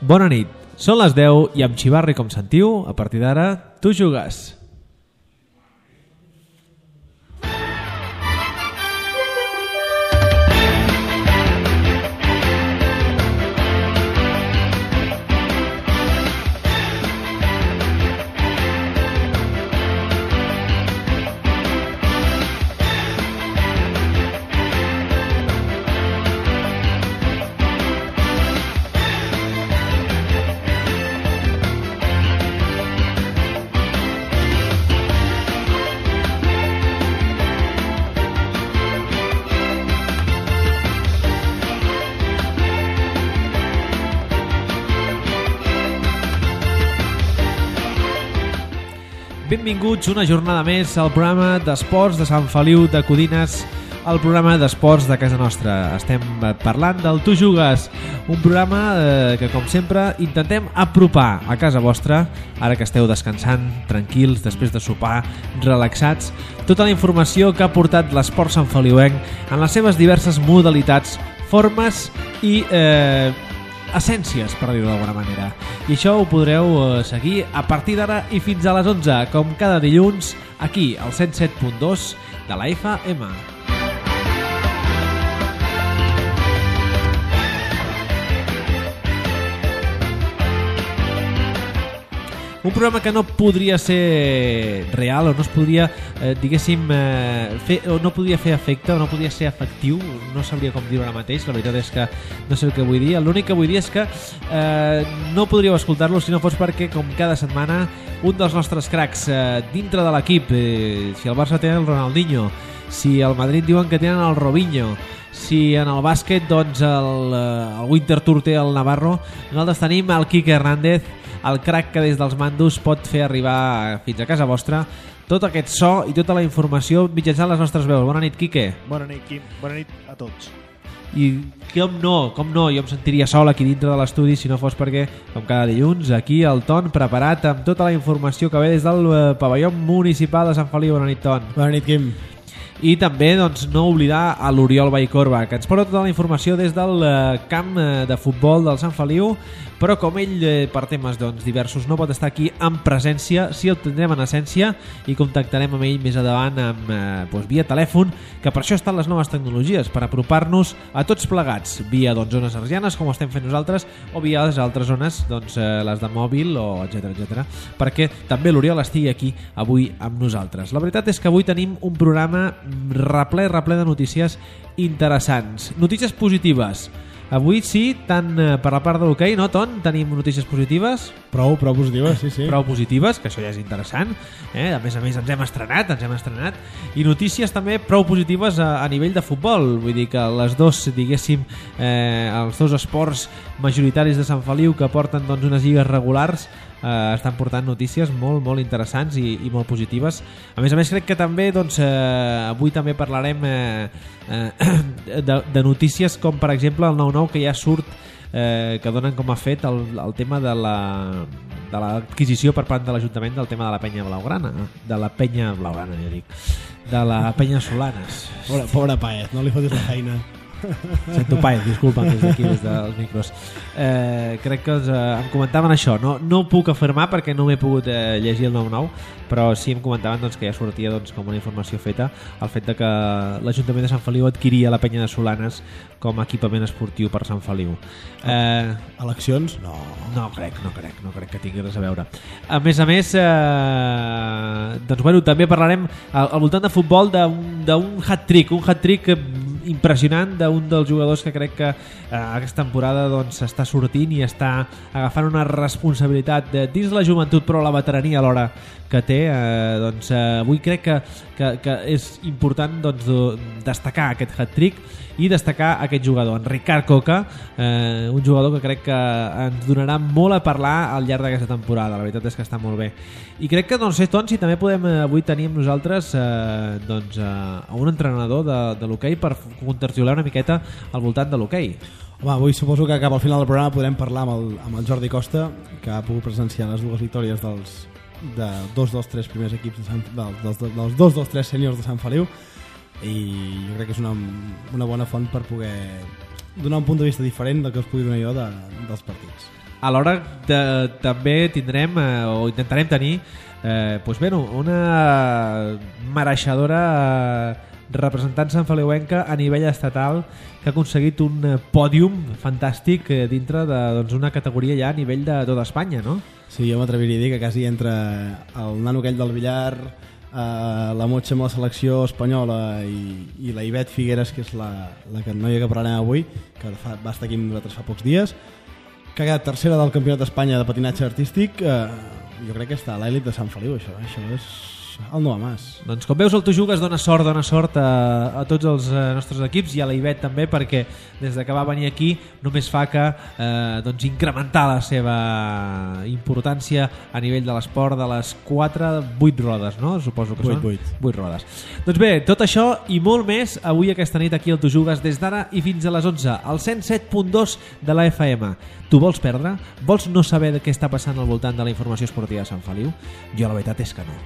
Bona nit, són les 10 i amb xivarri com sentiu, a partir d'ara, tu jugues. Benvinguts una jornada més al programa d'esports de Sant Feliu de Codines, el programa d'esports de casa nostra. Estem parlant del Tu Jugues, un programa que, com sempre, intentem apropar a casa vostra, ara que esteu descansant, tranquils, després de sopar, relaxats, tota la informació que ha portat l'esport santfeliuenc en les seves diverses modalitats, formes i essències, per dir-ho d'alguna manera. I això ho podreu seguir a partir d'ara i fins a les 11, com cada dilluns, aquí, al 107.2 de la FM. Un programa que no podria ser real o no es podria, diguéssim, no podria fer efecte o no podria ser efectiu, no sabria com dir-ho ara mateix, la veritat és que no sé el que vull dir. L'únic que vull dir és que no podríeu escoltar-lo si no fos perquè, com cada setmana, un dels nostres cracs dintre de l'equip, si el Barça té el Ronaldinho, si el Madrid diuen que tenen el Robinho, si en el bàsquet doncs el Winter Tour té el Navarro, nosaltres tenim el Quique Hernández, el crac que des dels mandos pot fer arribar fins a casa vostra tot aquest so i tota la informació mitjançant les nostres veus. Bona nit, Quique. Bona nit, Quim. Bona nit a tots. I com no, jo em sentiria sol aquí dintre de l'estudi si no fos perquè, com cada dilluns, aquí el Ton preparat amb tota la informació que ve des del pavelló municipal de Sant Feliu. Bona nit, Ton. Bona nit, Quim. I també doncs, no oblidar a l'Oriol Vallcorba, que ens porta tota la informació des del camp de futbol del Sant Feliu, però com ell per temes doncs, diversos no pot estar aquí en presència, sí el tindrem en essència i contactarem amb ell més endavant amb, via telèfon, que per això estan les noves tecnologies, per apropar-nos a tots plegats, via zones argianes com estem fent nosaltres o via les altres zones, les de mòbil o etc, perquè també l'Oriol estigui aquí avui amb nosaltres. La veritat és que avui tenim un programa reple de notícies interessants, notícies positives. Avui sí, tant per la part de l'hoquei, no, Ton? Tenim notícies positives? Prou positives, sí. Prou positives, que això ja és interessant. A més ens hem estrenat. I notícies també prou positives a nivell de futbol. Vull dir que les dos, diguéssim, els dos esports majoritaris de Sant Feliu que porten doncs, unes lligues regulars estan portant notícies molt interessants i molt positives. A més, crec que també avui també parlarem de notícies com per exemple el 9-9 que ja surt, que donen com a fet el tema de l'adquisició per part de l'Ajuntament del tema de la penya blaugrana, de la penya Solanes. Pobre Paez, no li fotis la feina. Sento Paez, disculpa des d'aquí, des dels micros. Crec que em comentaven això, no ho puc afirmar perquè no m'he pogut llegir el 9-9, però sí em comentaven que ja sortia com una informació feta el fet de que l'Ajuntament de Sant Feliu adquiria la penya de Solanes com a equipament esportiu per Sant Feliu. Eleccions? No crec que tingui res a veure. A més, també parlarem al voltant de futbol d'un hat-trick impressionant d'un dels jugadors que crec que aquesta temporada està sortint i està agafant una responsabilitat dins la joventut però la veterania alhora que té. Avui crec que és important destacar aquest hat-trick i destacar aquest jugador, en Ricard Coca, un jugador que crec que ens donarà molt a parlar al llarg d'aquesta temporada. La veritat és que està molt bé. I crec que, Ton, si també podem avui tenir amb nosaltres a un entrenador de l'hoquei per contextualitzar una miqueta al voltant de l'hoquei. Home, avui suposo que cap al final del programa podrem parlar amb el Jordi Costa, que ha pogut presenciar les dues victòries de dos dels tres primers equips dels dos dels tres sèniors de Sant Feliu, i jo crec que és una bona font per poder donar un punt de vista diferent del que us pugui donar jo dels partits. Alhora també tindrem o intentarem tenir una mereixedora representant sanfeliuenca a nivell estatal que ha aconseguit un pòdium fantàstic dintre d'una categoria ja a nivell de tota Espanya, no? Sí, jo m'atreviria a dir que quasi entre el nano aquell del billar, la Motxa amb la selecció espanyola i la Ivet Figueres, que és la noia que parlarem avui, que va estar aquí amb nosaltres fa pocs dies, que ha quedat tercera del Campionat d'Espanya de patinatge artístic. Jo crec que està a l'èlit de Sant Feliu, això és el no a mas. Doncs com veus, el Tu Jugues dona sort a tots els nostres equips i a la Ivet també, perquè des de que va venir aquí només fa que incrementar la seva importància a nivell de l'esport de les 8 rodes, no? Suposo que són 8 rodes. Doncs bé, tot això i molt més avui aquesta nit aquí al Tu Jugues des d'ara i fins a les 11 al 107.2 de la FM. Tu vols perdre? Vols no saber de què està passant al voltant de la informació esportiva de Sant Feliu? Jo la veritat és que no.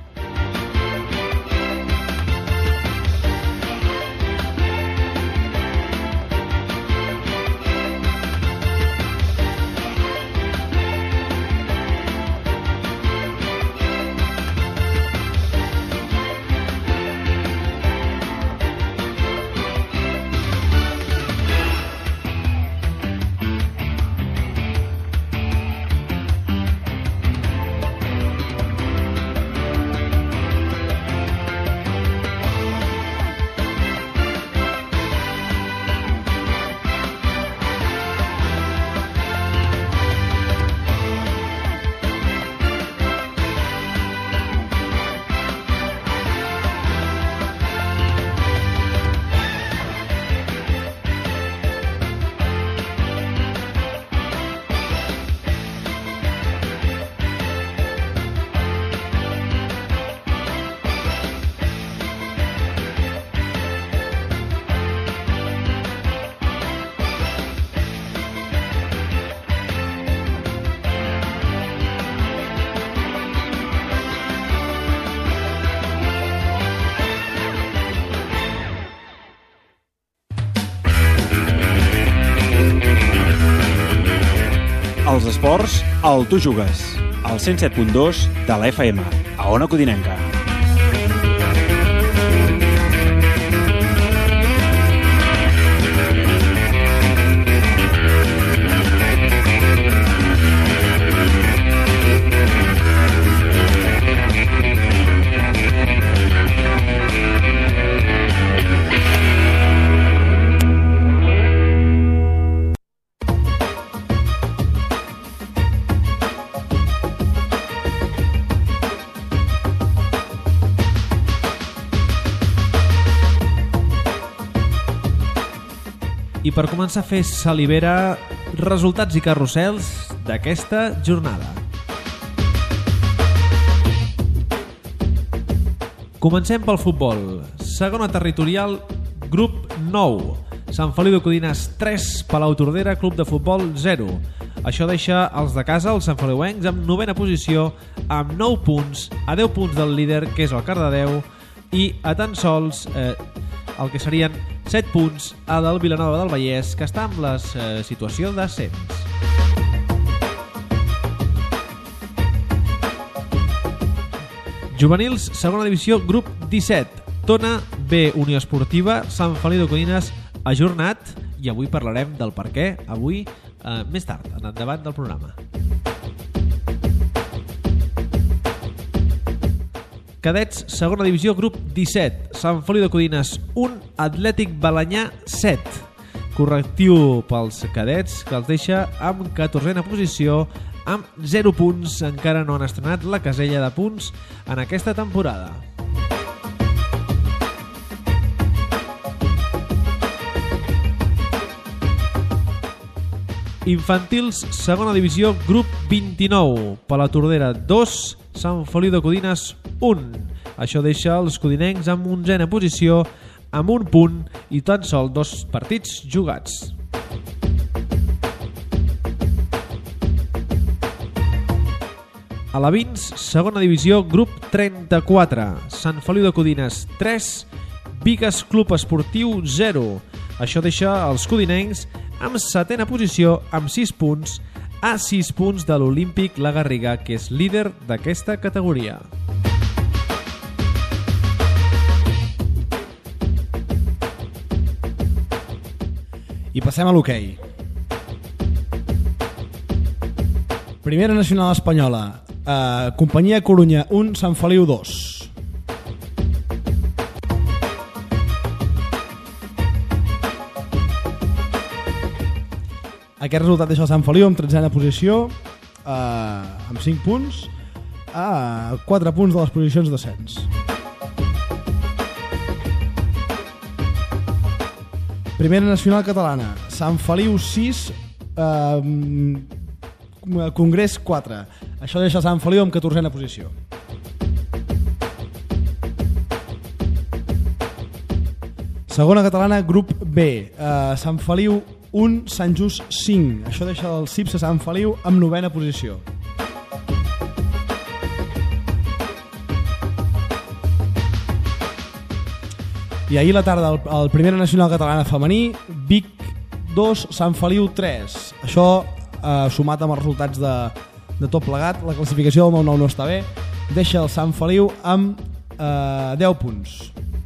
Els esports, al Tu Jugues, al 107.2 de la FM, a Ona Codinenca. I per començar a fer salivera, resultats i carrusels d'aquesta jornada. Comencem pel futbol. Segona territorial, grup 9. Sant Feliu de Codines 3, Palau-Tordera, Club de Futbol 0. Això deixa els de casa, els sanfeliuencs, amb 9a posició, amb 9 punts, a 10 punts del líder, que és el Cardedeu, i a tan sols el que serien 7 punts a del Vilanova del Vallès, que està amb la situació d'ascens. Juvenils, segona divisió, grup 17. Tona B, Unió Esportiva, Sant Feliu de Codines, ajornat, i avui parlarem del per què, avui més tard, en endavant del programa. Cadets, segona divisió, grup 17. Sant Feliu de Codines 1, Atlètic Balenyà 7. Correctiu pels cadets, que els deixa amb 14a posició, amb 0 punts. Encara no han estrenat la casella de punts en aquesta temporada. Infantils, segona divisió, grup 29. Palau-Tordera 2, Sant Feliu de Codines 1. Això deixa els codinencs amb 11a posició, amb 1 punt i tan sol 2 partits jugats. Alevins, segona divisió, grup 34. Sant Feliu de Codines 3, Bigues Club Esportiu 0. Això deixa els codinencs amb 7a posició, amb 6 punts, a 6 punts de l'Olímpic La Garriga, que és líder d'aquesta categoria. I passem a l'hoquei. Primera Nacional Espanyola, Companyia Corunya 1, Sant Feliu 2. Aquest resultat deixa el Sant Feliu en 13a posició, amb 5 punts, a 4 punts de les posicions d'ascens. Primera Nacional Catalana, Sant Feliu 6, Congrés 4. Això deixa Sant Feliu en 14a posició. Segona Catalana, grup B, Sant Feliu 1, Sant Just 5. Això deixa el CIPS a Sant Feliu en 9a posició. I ahir la tarda el Primera Nacional Catalana femení, Vic 2, Sant Feliu 3. Això sumat amb els resultats de tot plegat, la classificació del 9-9 no està bé, deixa el Sant Feliu amb 10 punts.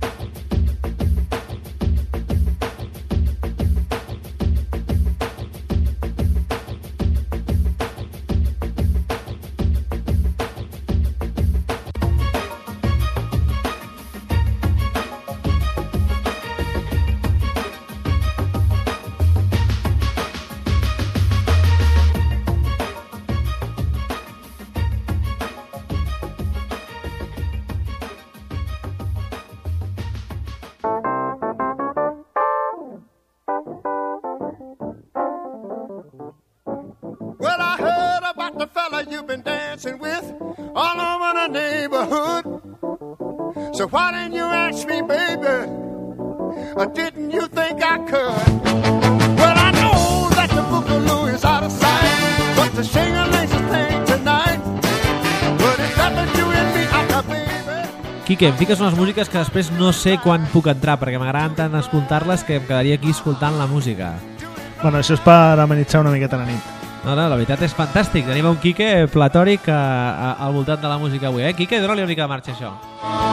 So why didn't you ask me, baby? Or didn't you think I could? Well, I know that the Boogaloo is out of sight, but the shing-a-ling's a thing tonight. But it's up to you and me, baby. Quique, em fiques unes músiques que després no sé quan puc entrar, perquè m'agraden tant escoltar-les que em quedaria aquí escoltant la música. Bueno, això és per amenitzar una miqueta la nit. No, la veritat és fantàstic. Tenim un Quique platòric al voltant de la música avui. Quique, dona-li una mica de marxa, això.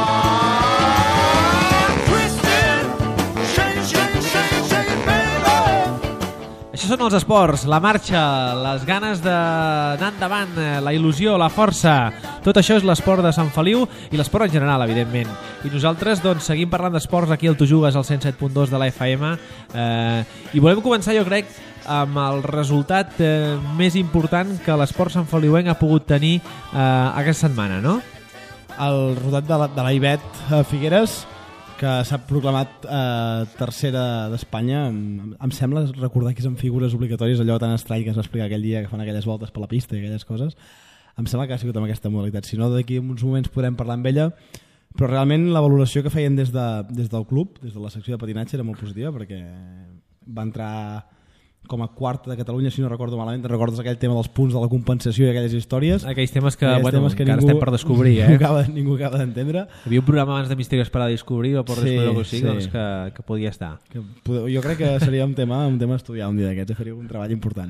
Això són els esports, la marxa, les ganes d'anar endavant, la il·lusió, la força. Tot això és l'esport de Sant Feliu i l'esport en general, evidentment. I nosaltres doncs, seguim parlant d'esports aquí al Tu Jugues, al 107.2 de la FM. I volem començar, jo crec, amb el resultat més important que l'esport santfeliuenc ha pogut tenir aquesta setmana, no? El resultat de la Ivet Figueres, que s'ha proclamat tercera d'Espanya. Em sembla recordar que és en figures obligatòries, allò tan estrany que es va explicar aquell dia, que fan aquelles voltes per la pista i aquelles coses. Em sembla que ha sigut amb aquesta modalitat. Si no, d'aquí uns moments podrem parlar amb ella, però realment la valoració que feien des del club, des de la secció de patinatge, era molt positiva, perquè va entrar com a quarta de Catalunya, si no recordo malament. Recordes aquell tema dels punts de la compensació i aquelles històries? Aquells temes que, encara estem per descobrir. Ningú acaba d'entendre. Hi havia un programa abans de Misterios per a descobrir o per descobrir o sigui, doncs que podia estar. Jo crec que seria un tema a estudiar un dia d'aquests, faria un treball important.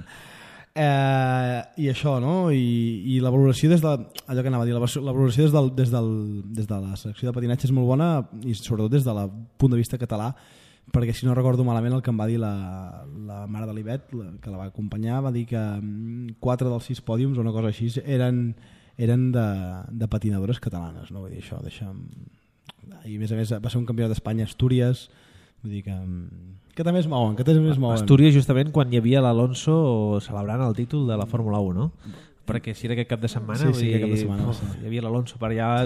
I això, no? I la valoració des de allò que anava a dir, la valoració des de la secció de patinatge és molt bona, i sobretot des del punt de vista català, perquè si no recordo malament el que em va dir la mare de l'Ivet, que la va acompanyar, va dir que 4 dels 6 pòdiums o una cosa així eren de patinadores catalanes, no? Vull dir, això i a més va ser un campionat d'Espanya a Astúries, vull dir que també es mouen, Astúries justament quan hi havia l'Alonso celebrant el títol de la Fórmula 1, no? Perquè si era aquest cap de setmana, sí, cap de setmana, hi havia l'Alonso per allà,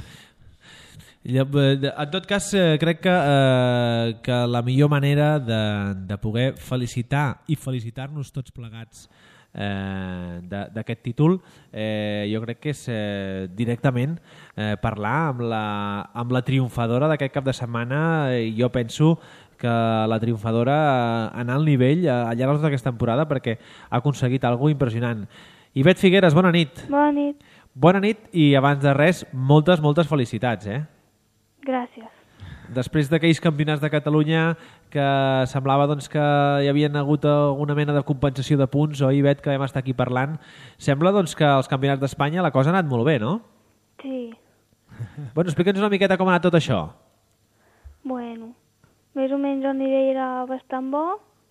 en tot cas crec que la millor manera de poder felicitar i felicitar-nos tots plegats d'aquest títol jo crec que és directament parlar amb la triomfadora d'aquest cap de setmana. Jo penso que la triomfadora anar al nivell al llarg d'aquesta temporada, perquè ha aconseguit alguna cosa impressionant. Ivet Figueres, bona nit. Bona nit. Bona nit i abans de res moltes felicitats, Gràcies. Després d'aquells campionats de Catalunya que semblava doncs, que hi havia hagut alguna mena de compensació de punts, oi, Bet, que vam estar aquí parlant, sembla doncs, que als campionats d'Espanya la cosa ha anat molt bé, no? Sí. Bueno, explica'ns una miqueta com ha anat tot això. Bueno, més o menys el nivell era bastant bo.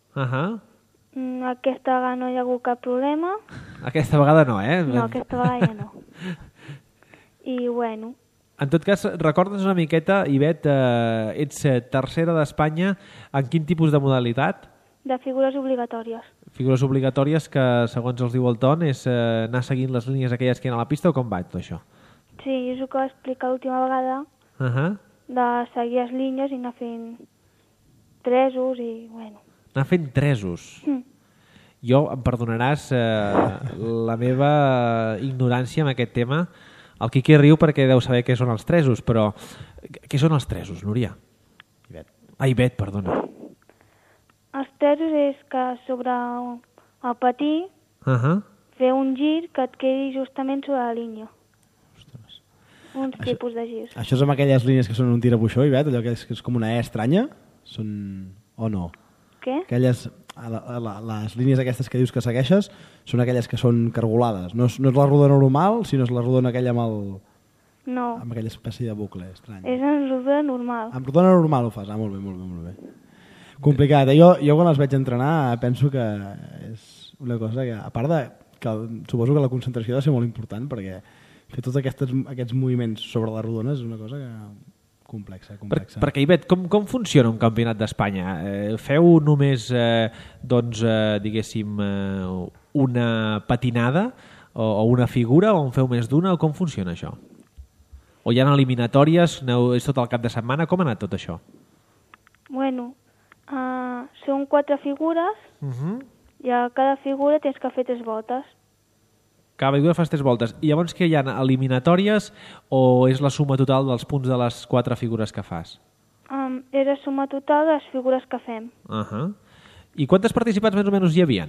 Aquesta vegada no hi ha hagut cap problema. Aquesta vegada no, eh? No, aquesta vegada ja no. I bueno... En tot cas, recorda'ns una miqueta, Ivet, ets tercera d'Espanya, en quin tipus de modalitat? De figures obligatòries. Figures obligatòries que, segons els diu el Ton, és anar seguint les línies aquelles que hi ha a la pista o com va tot això? Sí, és el que va explicar l'última vegada, de seguir les línies i anar fent tresos i, bueno... Anar fent tresos? Jo, em perdonaràs la meva ignorància en aquest tema. El Quiqui riu perquè deu saber què són els tresos, però què són els tresos, Núria? Ivet, perdona. Els tresos és que sobre el patí fer un gir que et quedi justament sobre la línia. Uns tipus de girs. Això és amb aquelles línies que són un tirabuixó, Ivet? Allò que és com una E estranya? Són... o no? Què? Aquelles... les línies aquestes que dius que segueixes són aquelles que són cargolades. No és la rodona normal, sinó és la rodona aquella amb el... No. Amb aquella espècie de bucle estrany. És en rodona normal. Amb rodona normal ho fas? Ah, molt bé, molt bé, molt bé. Complicat. Jo quan les veig entrenar penso que és una cosa que, a part de... que suposo que la concentració ha de ser molt important, perquè fer tots aquests moviments sobre la rodona és una cosa que... complexa. Perquè, Ivet, com funciona un campionat d'Espanya? Feu només, diguéssim, una patinada o una figura, o en feu més d'una, o com funciona això? O hi ha eliminatòries, és tot el cap de setmana? Com ha anat tot això? Bueno, són 4 figures i a cada figura tens que fer 3 voltes. Cada figura fas 3 voltes. I llavors que hi ha eliminatòries o és la suma total dels punts de les 4 figures que fas? És la suma total de les figures que fem. I quantes participants més o menys hi havia?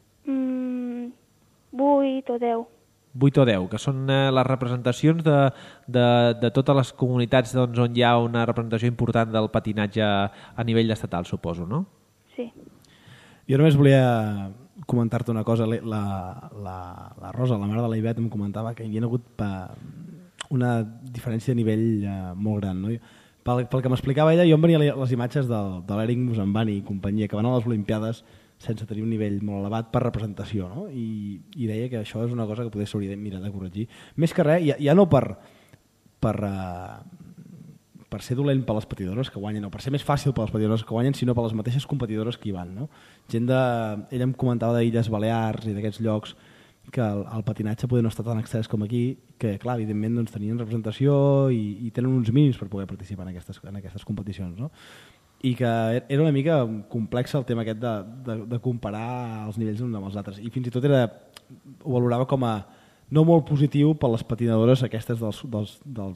8 o 10. 8 o 10, que són les representacions de totes les comunitats on hi ha una representació important del patinatge a nivell estatal, suposo, no? Sí. Jo només volia comentar-te una cosa. La Rosa, la mare de la Ivet, em comentava que hi havia hagut una diferència de nivell molt gran. No? Pel que m'explicava ella, jo em venia les imatges de l'Eric Mosambani i companyia, que van a les Olimpiades sense tenir un nivell molt elevat per representació, no? I deia que això és una cosa que potser s'hauria de mirar de corregir. Més que res, ja no per ser dolent per les patidores que guanyen, o per ser més fàcil per les patidores que guanyen, sinó per les mateixes competidores que hi van. No? Ella em comentava d'Illes Balears i d'aquests llocs que el patinatge poder no està tan extès com aquí, que clar, evidentment doncs, tenien representació i tenen uns mínims per poder participar en aquestes competicions. No? I que era una mica complex el tema aquest de comparar els nivells uns amb els altres. I fins i tot ho valorava com a no molt positiu per les patinadores aquestes de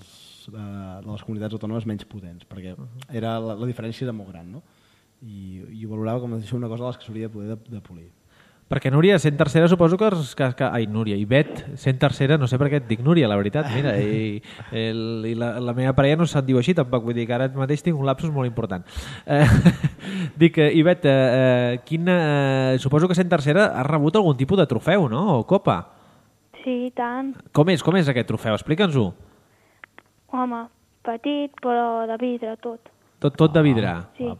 les comunitats autònomes menys potents, perquè la diferència era molt gran, no? I ho valorava com una cosa de les que s'hauria de poder de polir. Perquè Núria, sent tercera, suposo que... Ai, Núria, Ivet, sent tercera, no sé per què et dic Núria, la veritat, mira, i la meva parella no se'n diu així tampoc, vull dir que ara mateix tinc un lapsus molt important. Dic, Ivet, suposo que sent tercera has rebut algun tipus de trofeu, no? O copa? Sí, tant. Com és aquest trofeu? Explica'ns-ho. Home, petit, però de vidre, tot. Tot de vidre? Sí.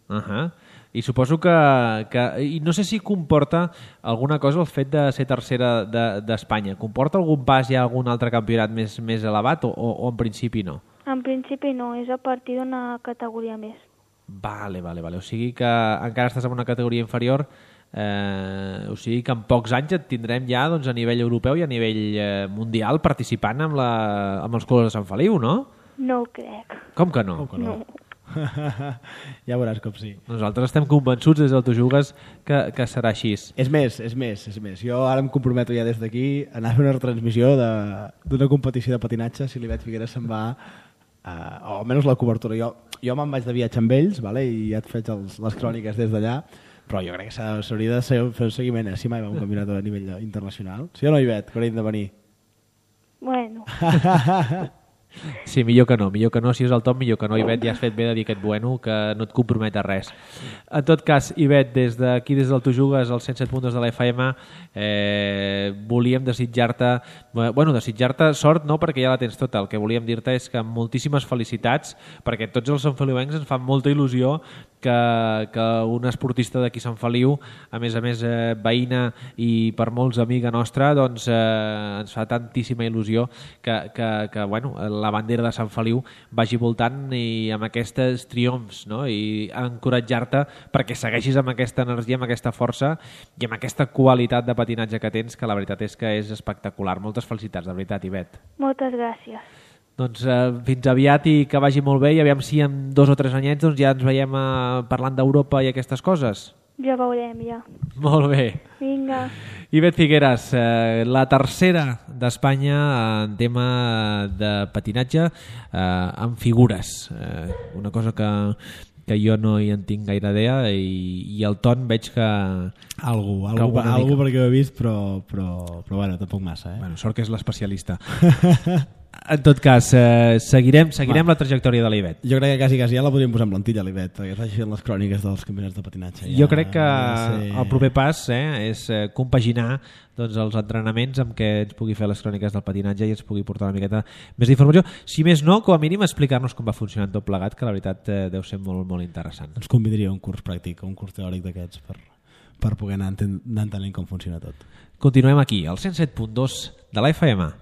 I suposo que... I no sé si comporta alguna cosa el fet de ser tercera d'Espanya. Comporta algun pas ja a algun altre campionat més elevat o en principi no? En principi no, és a partir d'una categoria més. Vale. O sigui que encara estàs en una categoria inferior, o sigui que en pocs anys et tindrem ja doncs, a nivell europeu i a nivell mundial participant amb els colors de Sant Feliu, no? No ho crec. Com que no? No. Ja veuràs com sí. Nosaltres estem convençuts des del Tu Jugues que serà així. És més. Jo ara em comprometo ja des d'aquí a anar a fer una retransmissió d'una competició de patinatge si l'Ivet Figueres se'n va o almenys la cobertura. Jo me'n vaig de viatge amb ells, vale? I ja et faig les cròniques des d'allà, però jo crec que s'hauria de fer un seguiment si mai va un campionat a nivell internacional. Sí o no, Ivet, que hauríem de venir? Bueno. Sí, millor que no, si és el Tom, millor que no. Ivet, ja has fet bé de dir aquest bueno, que no et compromet a res. En tot cas, Ivet, des del Tu Jugues, als 107.2 de la FM, volíem desitjar-te sort, no perquè ja la tens tota. El que volíem dir-te és que moltíssimes felicitats, perquè tots els santfeliuencs ens fan molta il·lusió que un esportista d'aquí Sant Feliu, a més veïna i per molts amiga nostra, doncs ens fa tantíssima il·lusió que bueno, la bandera de Sant Feliu vagi voltant i amb aquests triomfs, no? I encoratjar-te perquè segueixis amb aquesta energia, amb aquesta força i amb aquesta qualitat de patinatge que tens, que la veritat és que és espectacular. Moltes felicitats, de veritat, Ivet. Moltes gràcies. Doncs fins aviat i que vagi molt bé, i aviam si en 2 o 3 anyets doncs, ja ens veiem parlant d'Europa i aquestes coses. Ja veurem, ja. Molt bé. Vinga. Ivet Figueras, la tercera d'Espanya en tema de patinatge amb figures. Una cosa que jo no hi en tinc gaire idea i el Ton veig que... Algú perquè ho he vist, però bueno, tampoc massa. Bueno, sort que és l'especialista. En tot cas, seguirem la trajectòria de l'Ivet. Jo crec que quasi ja la podríem posar en plantilla, l'Ivet, perquè es vagi fent les cròniques dels campionats de patinatge. Jo crec que el proper pas és compaginar doncs, els entrenaments amb què ens pugui fer les cròniques del patinatge i ens pugui portar una miqueta més d'informació. Si més no, com a mínim explicar-nos com va funcionant tot plegat, que la veritat deu ser molt, molt interessant. Ens convidaria a un curs pràctic, un curs teòric d'aquests per poder anar entenent com funciona tot. Continuem aquí, al 107.2 de la FM.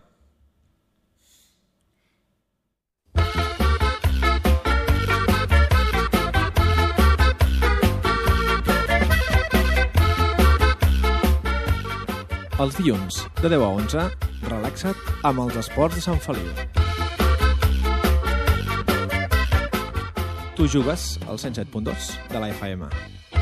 Els dilluns, de 10 a 11, relaxa't amb els esports de Sant Feliu. Tu jugues al 107.2 de la FM.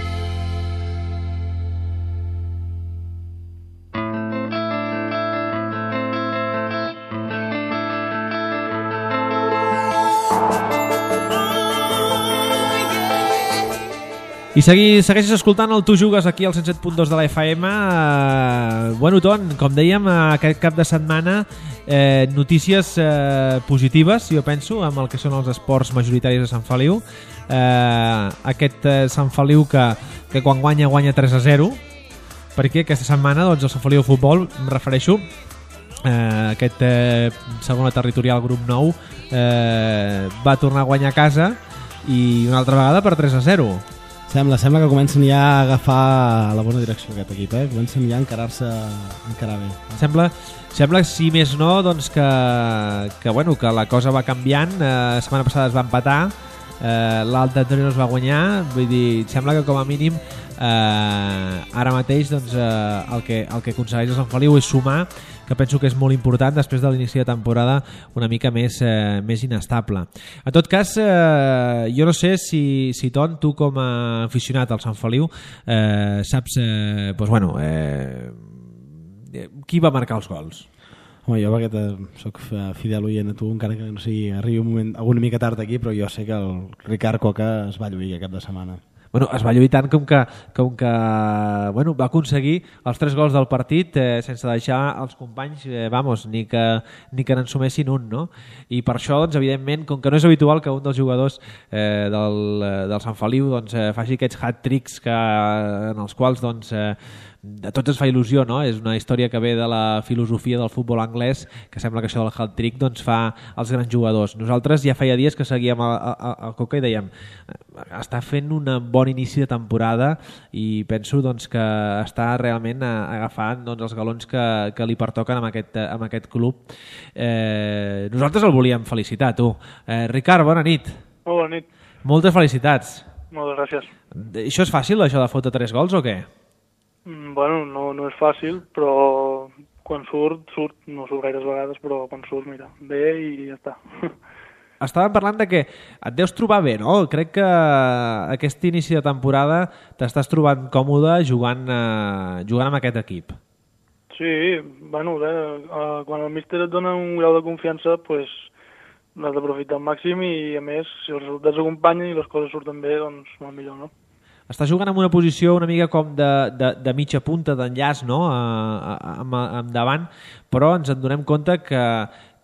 I segueixes escoltant el Tu Jugues aquí al 107.2 de la FM. Bueno, Ton, com dèiem, aquest cap de setmana notícies positives, jo penso, amb el que són els esports majoritaris de Sant Feliu. Aquest Sant Feliu que quan guanya 3-0, perquè aquesta setmana doncs, el Sant Feliu Futbol, em refereixo, aquest segona territorial grup 9, va tornar a guanyar a casa i una altra vegada per 3-0. Sembla que comencen ja a agafar la bona direcció aquest equip, comencen ja a encarar bé. Sembla si més no, doncs que la cosa va canviant. La setmana passada es va empatar, l'altre anterior es va guanyar, vull dir, sembla que com a mínim ara mateix doncs, el que aconsegueix el Sant Feliu és sumar, que penso que és molt important després de l'inici de temporada una mica més inestable. En tot cas, jo no sé si Ton, tu com a aficionat al Sant Feliu, saps qui va marcar els gols? Home, jo perquè soc fidel oient a tu, encara que no sigui arribi un moment alguna mica tard aquí, però jo sé que el Ricard Coca es va lluir aquest cap de setmana. Bueno, es va lluir tant com que va aconseguir els 3 gols del partit sense deixar els companys ni que n'ensumessin un, no? I per això, doncs, evidentment, com que no és habitual que un dels jugadors del Sant Feliu doncs, faci aquests hat-tricks en els quals doncs, a tots ens fa il·lusió, no? És una història que ve de la filosofia del futbol anglès, que sembla que això del hat-trick doncs, fa els grans jugadors. Nosaltres ja feia dies que seguíem el Coca i dèiem està fent un bon inici de temporada i penso doncs, que està realment agafant doncs, els galons que li pertoquen amb aquest club. Nosaltres el volíem felicitar, tu. Ricard, bona nit. Molt bona nit. Moltes felicitats. Moltes gràcies. Això és fàcil, això de fotre 3 gols o què? Bueno, no és fàcil, però quan surt, no surt gaires vegades, però quan surt, mira, bé i ja està. Estàvem parlant de que et deus trobar bé, no? Crec que aquest inici de temporada t'estàs trobant còmode jugant amb aquest equip. Sí, bueno, quan el míster et dona un grau de confiança, pues, l'has d'aprofitar al màxim i, a més, si els resultats acompanyen i les coses surten bé, doncs molt millor, no? Està jugant en una posició una mica com de mitja punta d'enllaç, no? Amb davant, però ens en donem compte que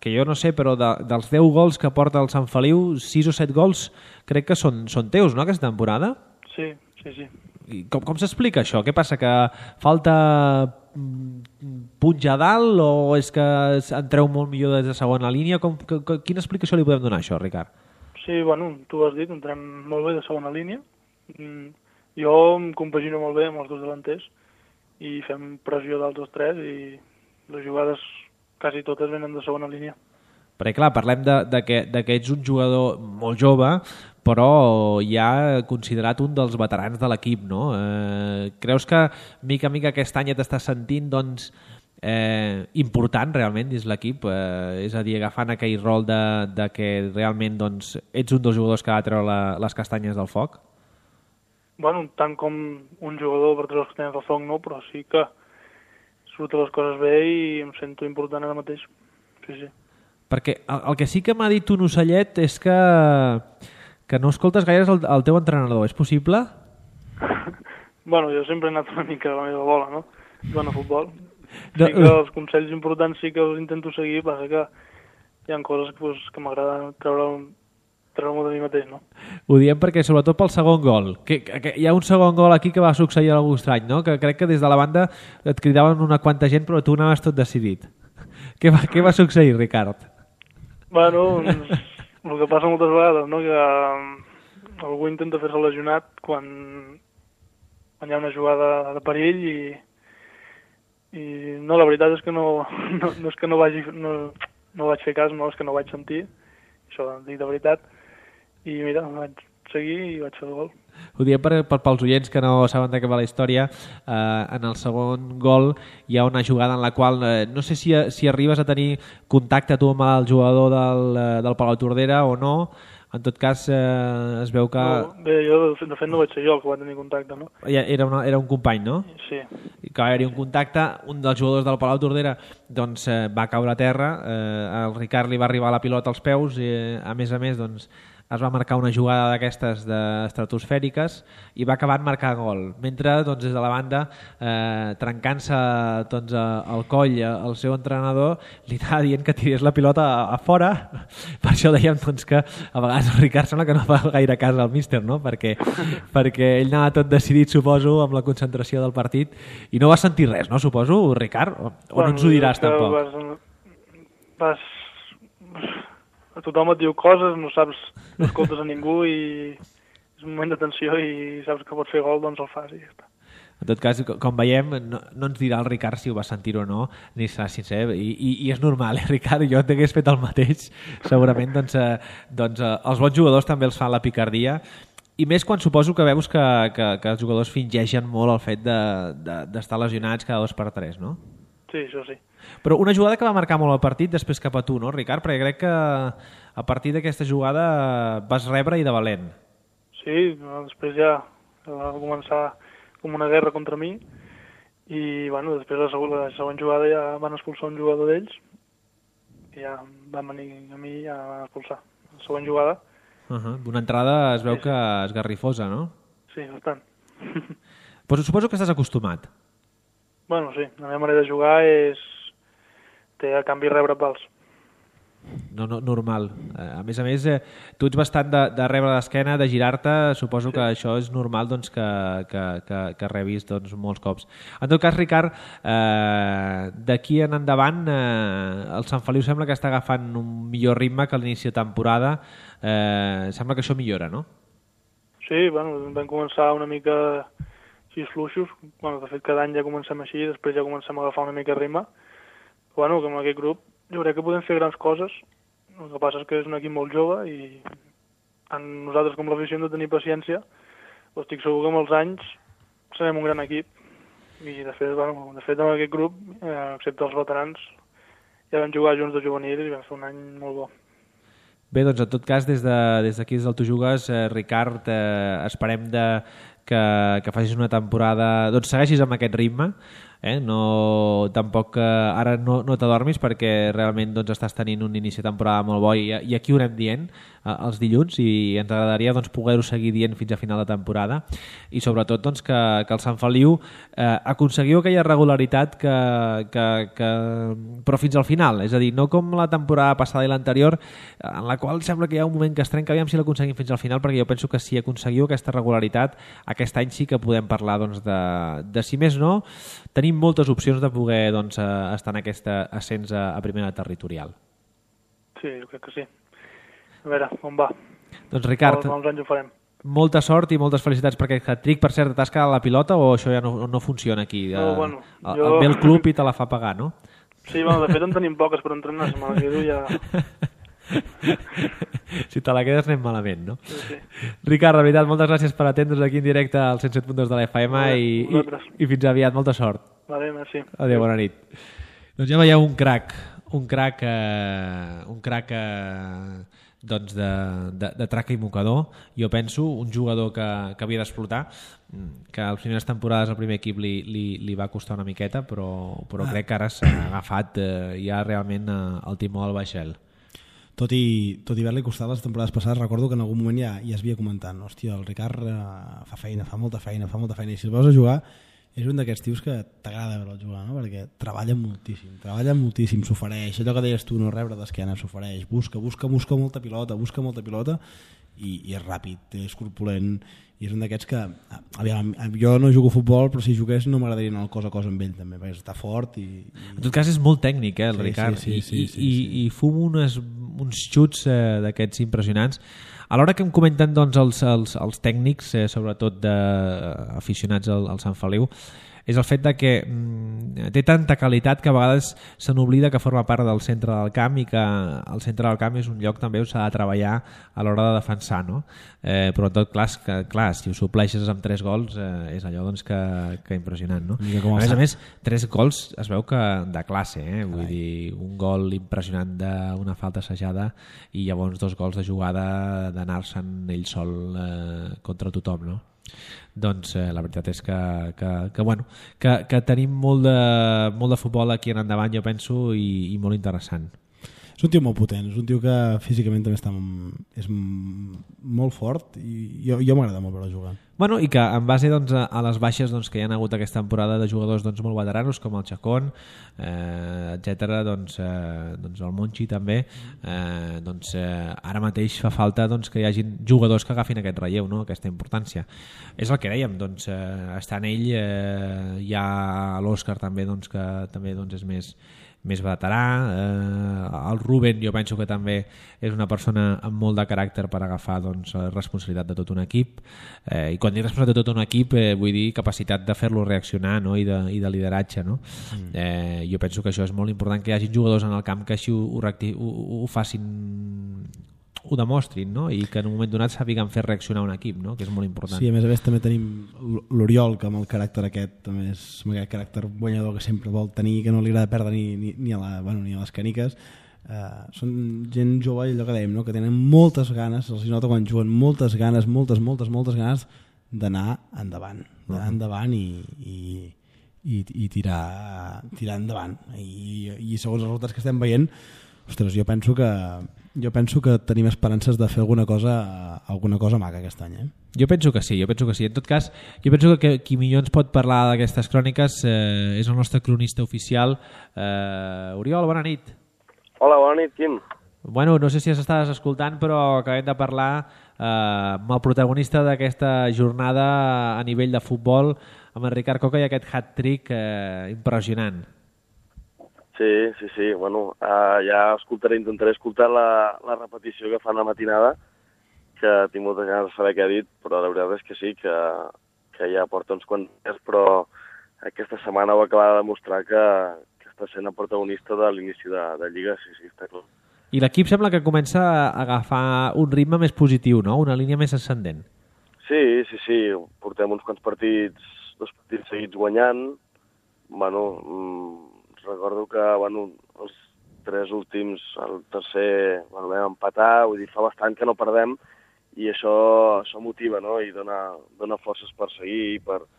que jo no sé, però dels 10 gols que porta el Sant Feliu, 6 o 7 gols crec que són teus, no, aquesta temporada? Sí. I com s'explica això? Què passa, que falta punja a dalt o és que entreu molt millor des de segona línia? Quina explicació li podem donar a això, Ricard? Sí, bueno, tu ho has dit, entrem molt bé de segona línia. Jo em compagino molt bé amb els dos delanters i fem pressió dels dos tres i les jugades quasi totes venen de segona línia. Perquè clar, parlem de que ets un jugador molt jove, però ja considerat un dels veterans de l'equip, no? Creus que mica a mica aquest any ja t'estàs sentint doncs, important realment dins l'equip? És a dir, agafant aquell rol de que realment doncs, ets un dels jugadors que ha de treure les castanyes del foc? Bueno, tant com un jugador per treure les castanyes del foc no, però sí que surten les coses bé i em sento important ara mateix. Sí. Perquè el que sí que m'ha dit un ocellet és que no escoltes gaire el teu entrenador. És possible? Bueno, jo sempre he anat una mica a la meva bola, no? Jugant a futbol. Sí que els consells importants sí que els intento seguir, passa que hi ha coses que m'agrada treure-m'ho de mi mateix, no? Ho diem perquè, sobretot pel segon gol, que hi ha un segon gol aquí que va succeir algú estrany, no? Que crec que des de la banda et cridaven una quanta gent, però tu anaves tot decidit. Què va succeir, Ricard? Bueno, el que passa moltes vegades, no? Que algú intenta fer-se lesionat quan hi ha una jugada de perill i no, la veritat és que no és que no vaig fer cas, no és que no vaig sentir, això dic de veritat, i mira, vaig seguir i vaig fer el gol. Ho diem pels oients que no saben de què va la història. En el segon gol hi ha una jugada en la qual no sé si arribes a tenir contacte tu amb el jugador del Palau Tordera o no. En tot cas es veu que... No, bé, jo de fet no vaig ser jo el que va tenir contacte, no? Era un company, no? Sí. I que va haver-hi un contacte, un dels jugadors del Palau Tordera doncs, va caure a terra, el Ricard li va arribar la pilota als peus i a més doncs, es va marcar una jugada d'aquestes estratosfèriques i va acabar marcant gol, mentre doncs, des de la banda trencant-se doncs, el coll al seu entrenador li anava dient que tirés la pilota a fora. Per això dèiem doncs, que a vegades el Ricard sembla que no fa gaire cas al míster, no? perquè ell anava tot decidit, suposo, amb la concentració del partit i no va sentir res, no? Suposo, Ricard? O no ens ho diràs tampoc? Tothom et diu coses, no escoltes a ningú i és un moment de tensió i saps que pots fer gol, doncs el fas i ja està. En tot cas, com veiem, no ens dirà el Ricard si ho va sentir o no, ni serà sincer, i és normal, Ricard? Jo t'hagués fet el mateix, segurament, doncs els bons jugadors també els fan la picardia, i més quan suposo que veus que els jugadors fingeixen molt el fet d'estar lesionats cada 2 per 3, no? Sí, això sí. Però una jugada que va marcar molt el partit després cap a tu, no, Ricard? Perquè crec que a partir d'aquesta jugada vas rebre i de valent. Sí, després ja va començar com una guerra contra mi i bueno, després la següent jugada ja van expulsar un jugador d'ells i ja van venir a mi i ja van expulsar. La següent jugada... D'una entrada es veu que esgarrifosa, no? Sí, bastant. Però suposo que estàs acostumat. Bueno, sí, la meva manera de jugar té a canvi rebre pals. No, normal. A més, tu ets bastant de rebre l'esquena, de girar-te, suposo que això és normal doncs, que rebis doncs, molts cops. En tot cas, Ricard, d'aquí en endavant el Sant Feliu sembla que està agafant un millor ritme que a l'inici de temporada. Sembla que això millora, no? Sí, bueno, vam començar una mica així fluixos. Bueno, de fet, cada any ja comencem així, després ja comencem a agafar una mica ritme. Bueno, que amb aquest grup jo crec que podem fer grans coses. El que passa és que és un equip molt jove i nosaltres com l'afició hem de tenir paciència. Però estic segur que amb els anys serem un gran equip. I de fet amb aquest grup, excepte els veterans, ja vam jugar junts de juvenil i vam fer un any molt bo. Bé, doncs en tot cas, des d'aquí des del Tu Jugues, Ricard, esperem que facis una temporada, doncs segueixis amb aquest ritme No, tampoc ara no t'adormis perquè realment doncs, estàs tenint un inici de temporada molt bo i aquí ho anem dient els dilluns i ens agradaria doncs, poder-ho seguir dient fins a final de temporada i sobretot doncs, que el Sant Feliu aconseguiu aquella regularitat però fins al final, és a dir, no com la temporada passada i l'anterior en la qual sembla que hi ha un moment que es trenca, aviam si l'aconseguim fins al final, perquè jo penso que si aconseguiu aquesta regularitat, aquest any sí que podem parlar doncs, de si més no, tenim moltes opcions de poder doncs, estar en aquest ascens a primera territorial. Sí, jo crec que sí. A veure, on va? Doncs Ricard, uns anys ho farem. Molta sort i moltes felicitats per aquest hat-trick. Per cert, t'has quedat la pilota o això ja no funciona aquí? No, ve el club i te la fa pagar, no? Sí, de fet en tenim poques per entrenar, si me la quedo ja... Si te la quedes anem malament, no? Sí. Ricard, de veritat, moltes gràcies per atendre's aquí en directe al 107.2 de la FM i fins aviat, molta sort. Vale, merci. Adéu, bona nit. Doncs ja veieu un crac doncs de traca i mocador, jo penso, un jugador que havia d'explotar, que a les primeres temporades el primer equip li va costar una miqueta, però crec que ara s'ha agafat ja realment el timó del vaixell. Tot i haver-li costat les temporades passades, recordo que en algun moment ja es havia comentant, hòstia, el Ricard fa feina, fa molta feina, i si el veus a jugar és un d'aquests tios que t'agrada veure'l jugar, no? Perquè treballa moltíssim, s'ofereix, allò que deies tu, no rebre d'esquena, s'ofereix, busca molta pilota i és ràpid, és corpulent, i és un d'aquests que, aviam, jo no jugo a futbol, però si jugués no m'agradaria anar cosa a cosa amb ell també, perquè està fort i... En tot cas és molt tècnic, el Ricard, i fuma uns xuts d'aquests impressionants. A l'hora que em comenten doncs, els tècnics, sobretot d'aficionats al Sant Feliu, és el fet de que té tanta qualitat que a vegades se n'oblida que forma part del centre del camp i que el centre del camp és un lloc també on s'ha de treballar a l'hora de defensar, no? Però en tot clar, si ho supleixes amb 3 gols és allò doncs, que impressionant, no? A més, 3 gols es veu que de classe, vull dir, un gol impressionant d'una falta assajada i llavors 2 gols de jugada d'anar-se'n ell sol contra tothom, no? Doncs la veritat és que tenim molt de futbol aquí en endavant, jo penso, i molt interessant. És un tio molt potent, és un tio que físicament també és molt fort i jo m'agrada molt veure jugar. Bueno, i que en base doncs, a les baixes doncs, que hi ha hagut aquesta temporada de jugadors doncs, molt veteranos com el Chacón, etc., doncs el Monchi també, ara mateix fa falta doncs, que hi hagi jugadors que agafin aquest relleu, no? Aquesta importància. És el que dèiem, doncs, està en ell, hi ha l'Òscar també, doncs, que també doncs, és més veterà, el Ruben jo penso que també és una persona amb molt de caràcter per agafar doncs, la responsabilitat de tot un equip, i quan dic responsabilitat de tot un equip vull dir capacitat de fer-lo reaccionar, no? I de lideratge, no? Jo penso que això és molt important, que hi hagi jugadors en el camp que així ho facin, ho demostrin, no? I que en un moment donat sàpiguen fer reaccionar un equip, no? Que és molt important. Sí, a més també tenim l'Oriol, que amb el caràcter aquest també és amb aquest caràcter guanyador que sempre vol tenir, que no li agrada perdre ni a les caniques. Són gent jove, allò que dèiem, no? Que tenen moltes ganes, els nota quan juguen, moltes ganes d'anar endavant i tirar endavant, i segons els resultats que estem veient, ostres, jo penso que tenim esperances de fer alguna cosa maca aquest any. Jo penso que sí. En tot cas, jo penso que qui millor ens pot parlar d'aquestes cròniques és el nostre cronista oficial. Oriol, bona nit. Hola, bona nit, Quim. Bueno, no sé si estaves escoltant, però acabem de parlar amb el protagonista d'aquesta jornada a nivell de futbol, amb el Ricard Coca, i aquest hat-trick impressionant. Sí. Bueno, ja intentaré escoltar la repetició que fan a la matinada, que tinc moltes ganes de saber què ha dit, però la veritat és que sí, que ja porta uns quants dies, però aquesta setmana ho acaba de demostrar que està sent el protagonista de l'inici de Lliga, sí, està clar. I l'equip sembla que comença a agafar un ritme més positiu, no? Una línia més ascendent. Sí, portem uns quants partits, 2 partits seguits guanyant, recordo que els 3 últims, el tercer vam empatar, vull dir, fa bastant que no perdem i això motiva, no? I dona forces per seguir i per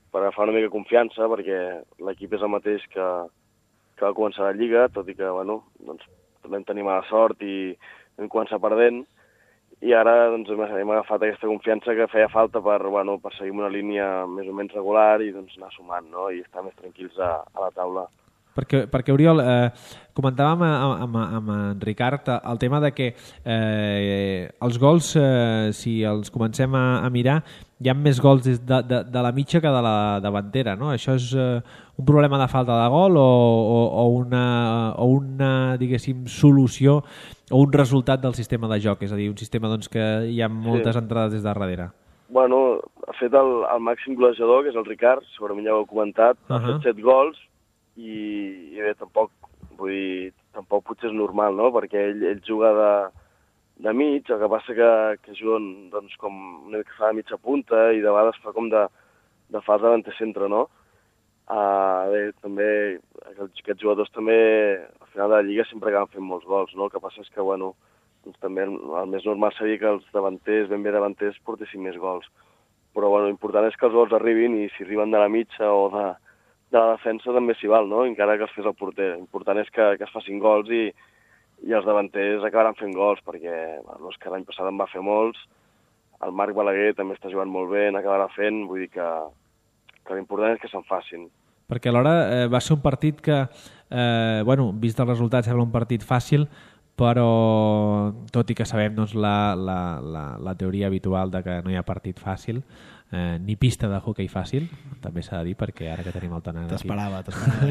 agafar una mica confiança, perquè l'equip és el mateix que va començar la Lliga, tot i que, bueno, doncs, també tenim mala sort i vam començar perdent, i ara doncs, hem agafat aquesta confiança que feia falta per seguir una línia més o menys regular i doncs, anar sumant, no? I estar més tranquils a la taula. Perquè Oriol, comentàvem amb en Ricard el tema de que els gols, si els comencem a mirar, hi ha més gols de la mitja que de la davantera, no? Això és un problema de falta de gol o una diguéssim, solució o un resultat del sistema de joc? És a dir, un sistema doncs, que hi ha moltes entrades des de darrere. Bueno, ha fet el màxim golejador, que és el Ricard, segurament ja ho heu comentat, ha fet 7 gols, i bé, tampoc potser és normal, no? Perquè ell juga de mig, el que passa que juguen doncs, com una mica fa de mitja punta i de vegades fa com de fals davanter centre, no? Bé, també aquests jugadors també al final de la Lliga sempre acaben fent molts gols, no? El que passa és que, bueno, doncs, també el més normal seria que els davanters, ben bé davanters, portessin més gols. Però, bueno, l'important és que els gols arribin i si arriben de la mitja o de la defensa també s'hi val, no? Encara que els fes el porter. L'important és que es facin gols i els davanters acabaran fent gols, perquè bueno, és que l'any passat en va fer molts, el Marc Balaguer també està jugant molt bé, n'acabarà fent, vull dir que l'important és que se'n facin. Perquè alhora va ser un partit que, bueno, vist els resultats, sembla un partit fàcil, però tot i que sabem doncs, la teoria habitual de que no hi ha partit fàcil, ni pista de hoquei fàcil, també s'ha de dir, perquè ara que tenim el Tonant aquí... T'esperava.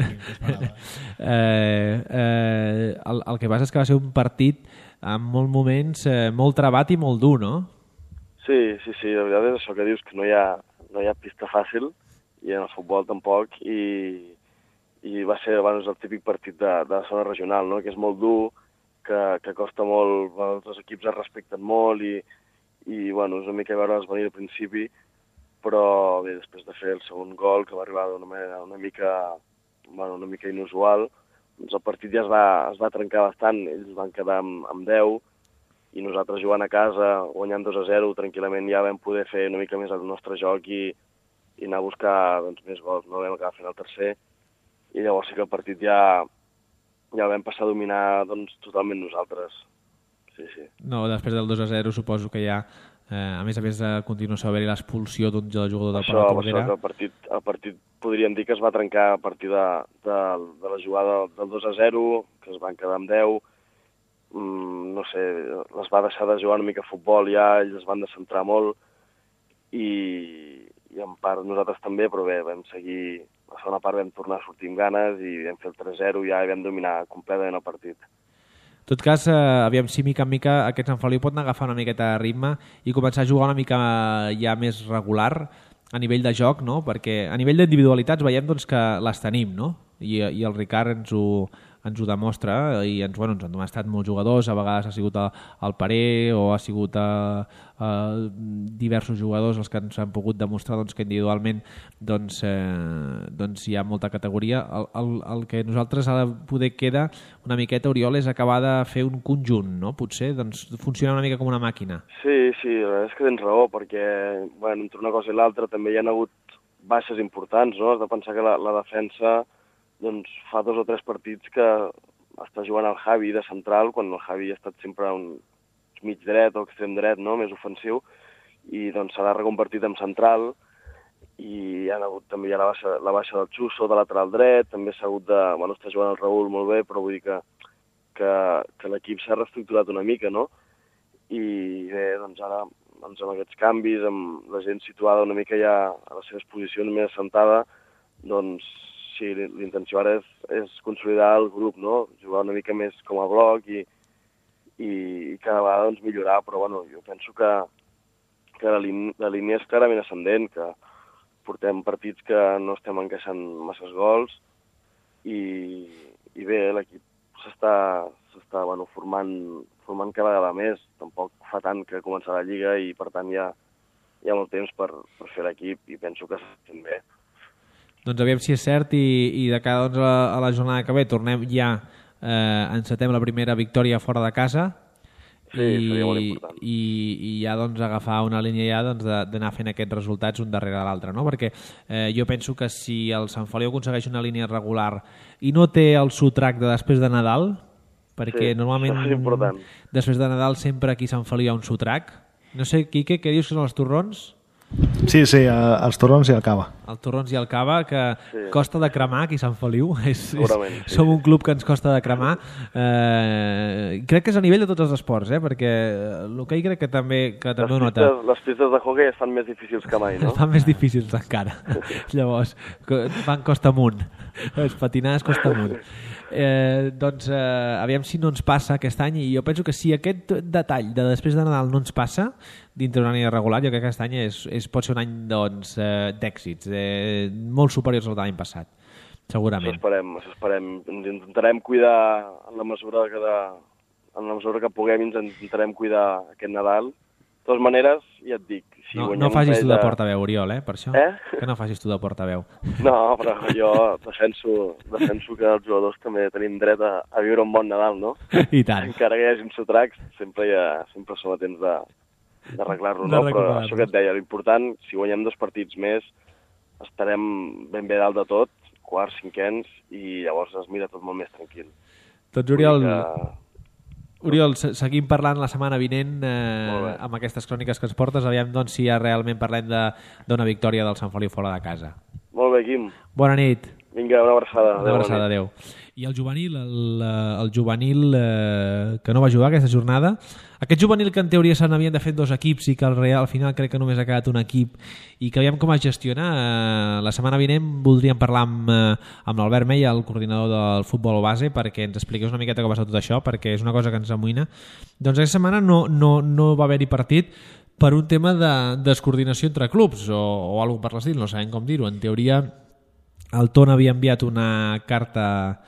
El que passa és que va ser un partit amb molts moments molt trebat i molt dur, no? Sí, la veritat és això que dius, que no hi ha pista fàcil, i en el futbol tampoc, i va ser el típic partit de la zona regional, no? Que és molt dur, que costa molt, els dos equips es respecten molt i bueno, és una mica veure's venir al principi, però bé, després de fer el segon gol, que va arribar d'una manera una mica inusual, doncs el partit ja es va trencar bastant, ells van quedar amb 10 i nosaltres jugant a casa, guanyant 2-0, tranquil·lament ja vam poder fer una mica més el nostre joc i anar a buscar doncs, més gols, no? Vam acabar fent el tercer i llavors sí que el partit ja vam passar a dominar doncs, totalment nosaltres. Sí. No, després del 2-0 suposo que ja, a més a continuació a haver-hi l'expulsió d'un jugador del Palau Tordera. Això, el partit podríem dir que es va trencar a partir de la jugada del 2-0, que es van quedar amb 10, no sé, les va deixar de jugar una mica a futbol ja, ells es van descentrar molt i en part nosaltres també, però bé, vam seguir, la segona part vam tornar a sortir amb ganes i vam fer el 3-0 ja i vam dominar completament el partit. En tot cas, aviam si mica en mica aquest Sant Feliu pot anar a agafar una miqueta de ritme i començar a jugar una mica ja més regular a nivell de joc, no? Perquè a nivell d'individualitats veiem doncs, que les tenim, no? I el Ricard ens ho demostra i ens han demostrat molts jugadors, a vegades ha sigut el Paré o ha sigut diversos jugadors els que ens han pogut demostrar doncs, que individualment doncs, hi ha molta categoria. El que nosaltres ara poder queda una miqueta, Oriol, és acabar de fer un conjunt, no? Potser doncs, funcionar una mica com una màquina. Sí, la veritat és que tens raó, perquè entre una cosa i l'altra també hi ha hagut baixes importants, no? Has de pensar que la defensa doncs fa 2 o 3 partits que està jugant el Javi de central, quan el Javi ha estat sempre un mig dret o extrem dret, no? Més ofensiu, i doncs s'ha reconvertit en central, i també hi ha la baixa del Xuso de lateral dret, també s'ha hagut de... està jugant el Raül molt bé, però vull dir que l'equip s'ha reestructurat una mica, no? I bé, doncs ara, amb aquests canvis, amb la gent situada una mica ja a les seves posicions més assentada, doncs sí, l'intenció ara és consolidar el grup, no? Jugar una mica més com a bloc i cada vegada doncs, millorar, però jo penso que la línia és clarament ascendent, que portem partits que no estem encaixant masses gols i bé, l'equip s'està formant cada vegada més. Tampoc fa tant que començar la Lliga i per tant hi ha molt temps per fer l'equip i penso que s'està fent bé. Doncs aviam si és cert i de cara doncs, a la jornada que ve tornem ja, encetem la primera victòria fora de casa Sí, seria molt important. I ja doncs, agafar una línia ja doncs, d'anar fent aquests resultats un darrere l'altre, no? Perquè jo penso que si el Sant Feliu aconsegueix una línia regular i no té el sotrac de després de Nadal, perquè normalment després de Nadal sempre aquí a Sant Feliu hi ha un sotrac. No sé, Quique, què dius que són els torrons? Sí, els torrons i el cava. El torrons i el cava, que costa de cremar aquí a Sant Feliu. Segurament. Som un club que ens costa de cremar. Crec que és a nivell de tots els esports, perquè l'hoquei crec que també ho nota. Les pistes de hoquei es fan més difícils que mai, no? Es fan més difícils encara. Llavors, van costa amunt. Patinar es costa amunt. Doncs aviam si no ens passa aquest any, i jo penso que si aquest detall de després de Nadal no ens passa dintre d'un any irregular, jo crec que aquest any pot ser un any d'èxits molt superiors al de l'any passat, segurament. Això esperem. Ens intentarem cuidar en la mesura que puguem, ens intentarem cuidar aquest Nadal. De totes maneres, ja et dic, no facis tu de portaveu, Oriol, per això. Que no facis tu de portaveu. No, però jo defenso que els jugadors també tenim dret a viure un bon Nadal, no? I tant. Encara que hi hagi sotracs, sempre som a temps d'arreglar-lo, no? Però això que et deia, l'important, si guanyem 2 partits més, estarem ben bé dalt de tot, quarts, cinquens, i llavors es mira tot molt més tranquil. Doncs, Oriol, seguim parlant la setmana vinent amb aquestes cròniques que ens portes. Aviam doncs, si ja realment parlem d'una victòria del Sant Feliu fora de casa. Molt bé, Quim. Bona nit. Vinga, una abraçada. Una abraçada, adéu. I el juvenil, el juvenil que no va jugar aquesta jornada, aquest juvenil que en teoria se n'havien de fer 2 equips i que al final crec que només ha quedat un equip i que aviam com es gestiona, la setmana vinent voldríem parlar amb l'Albert Meia, el coordinador del futbol base, perquè ens expliqués una miqueta com va ser tot això, perquè és una cosa que ens amoïna. Doncs aquesta setmana no va haver-hi partit per un tema de descoordinació entre clubs o alguna per l'estil, no sabem com dir-ho. En teoria el Ton havia enviat una carta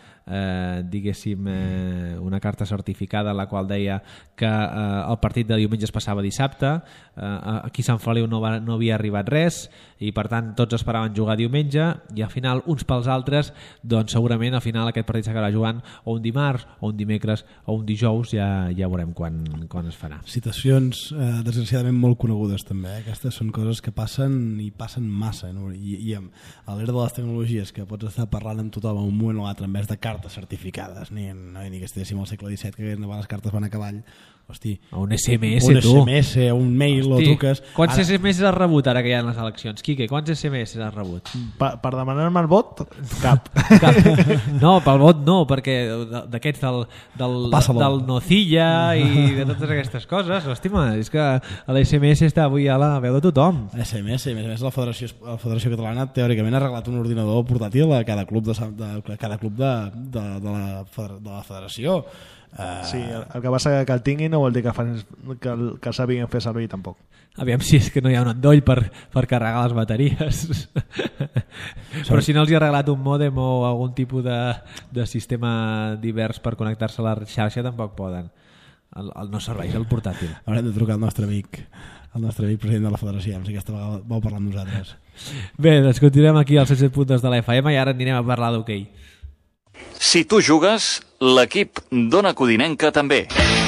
una carta certificada en la qual deia que el partit de diumenge es passava dissabte, aquí a Sant Feliu no havia arribat res i per tant tots esperaven jugar diumenge i al final uns pels altres doncs segurament al final aquest partit s'acabarà jugant o un dimarts, o un dimecres o un dijous, ja veurem quan es farà. Situacions desgraciadament molt conegudes també, aquestes són coses que passen i passen massa, no? I a l'era de les tecnologies que pots estar parlant amb tothom en un moment o l'altre en vez de cartes certificades, ni que estiguéssim al segle XVII que les cartes van a cavall. Hosti, un SMS, un mail, o truques. Quants SMS has rebut ara que hi ha les eleccions? Quique, quants SMS has rebut? Per demanar-me el vot? Cap. No, pel vot no, perquè d'aquests del Nocilla i de totes aquestes coses, hòstima, és que l'SMS està avui a la veu de tothom. SMS, a més la Federació Catalana teòricament ha arreglat un ordinador portàtil a cada club de la federació. Sí, el que passa que el tinguin no vol dir que sàpiguen fer servir tampoc. Aviam si és que no hi ha un endoll per carregar les bateries. Però si no els hi ha arreglat un mòdem o algun tipus de sistema divers per connectar-se a la xarxa tampoc poden. No serveix el portàtil. Haurem de trucar al nostre amic president de la federació, si aquesta vegada vau parlar amb nosaltres. Bé, doncs continuem aquí als 107.2 de la FM i ara anirem a parlar d'hoquei. Si tu jugues, l'equip d'Ona Codinenca també.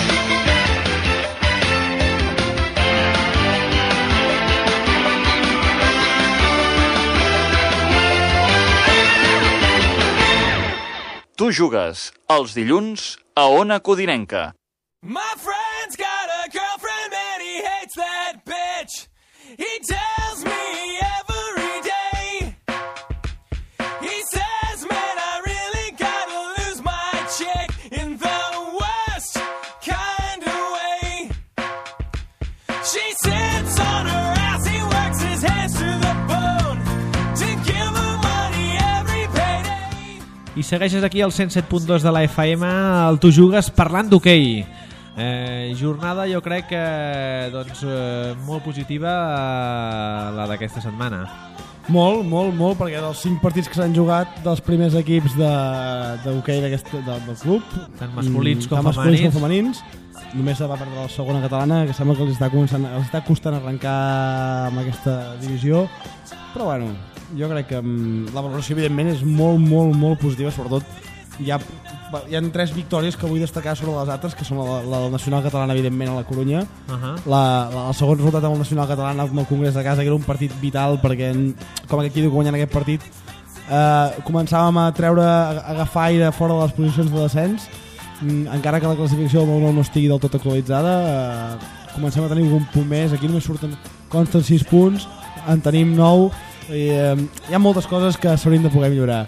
Tu jugues els dilluns a Ona Codinenca. My friend's got a girlfriend and he hates that bitch. He tells me every day. He says, man, I really gotta lose my chick in the worst kind of way. She sits on her ass, he works his hands to the bone to give her money every payday. I segueixes aquí al 107.2 de la FM, el Tu Jugues, parlant d'hoquei. Jornada jo crec que molt positiva la d'aquesta setmana. Molt, perquè dels 5 partits que s'han jugat dels primers equips d'hoquei del club, tant masculins com femenins, només va perdre la segona catalana, que sembla que els està costant arrencar amb aquesta divisió, però bueno, jo crec que la valoració evidentment és molt positiva, sobretot ja hi ha 3 victòries que vull destacar sobre les altres, que són la del Nacional Catalana, evidentment, a la Corunya. El segon resultat amb el Nacional Catalana amb el Congrés de Casa, que era un partit vital, perquè, com aquí diu, guanyant aquest partit, començàvem a agafar aire fora de les posicions de descens, encara que la classificació del 9 no estigui del tot actualitzada, comencem a tenir un punt més. Aquí només consten 6 punts, en tenim 9, i hi ha moltes coses que s'haurien de poder millorar.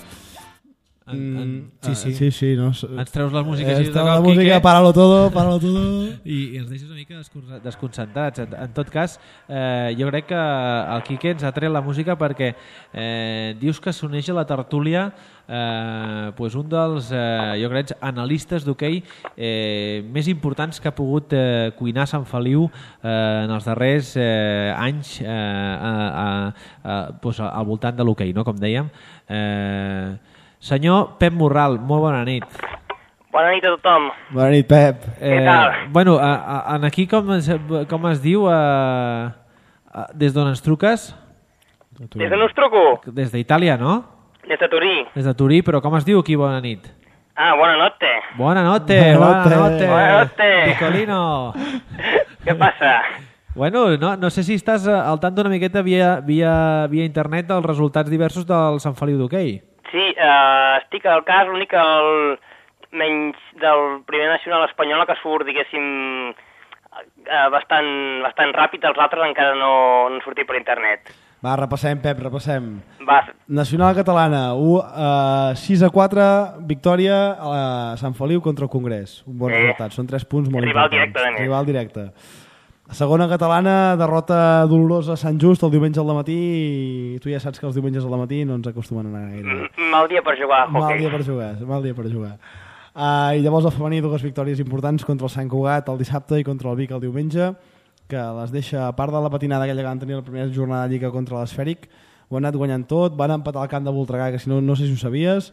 Sí, no? Ens treus la música així de la música, páralo todo i ens deixes una mica desconcentrats. En tot cas, jo crec que el Quique ens ha tret la música perquè dius que s'uneix a la tertúlia un dels, jo crec, analistes d'hoquei més importants que ha pogut cuinar Sant Feliu en els darrers anys al voltant de l'hoquei, no? Com dèiem. Senyor Pep Morral, molt bona nit. Bona nit a tothom. Bona nit, Pep. Què tal? Bueno, aquí com es diu? Des d'on ens truques? Des d'on us truco? Des d'Itàlia, no? Des de Turí. Des de Turí, però com es diu aquí bona nit? Buena notte. Buena notte. Piccolino. Què passa? Bueno, no sé si estàs al tant una miqueta via internet dels resultats diversos del Sant Feliu d'hoquei. Sí, estic al cas, l'únic menys del primer nacional espanyol que surt, diguéssim, bastant ràpid, els altres encara no han sortit per internet. Va, repassem, Pep, repassem. Va. Nacional Catalana, 6-4, victòria a Sant Feliu contra el Congrés. Un bon resultat, són 3 punts molt importants. Rival directe. Segona catalana, derrota dolorosa a Sant Just el diumenge al matí, i tu ja saps que els diumenges al matí no ens acostumen a anar gaire. Mal dia per jugar a hoquei. Mal dia per jugar. I llavors el femení, 2 victòries importants contra el Sant Cugat el dissabte i contra el Vic el diumenge, que les deixa, a part de la patinada aquella que van tenir la primera jornada de Lliga contra l'Esfèric, ho han anat guanyant tot, van empatar el camp de Voltregà, que si no sé si ho sabies,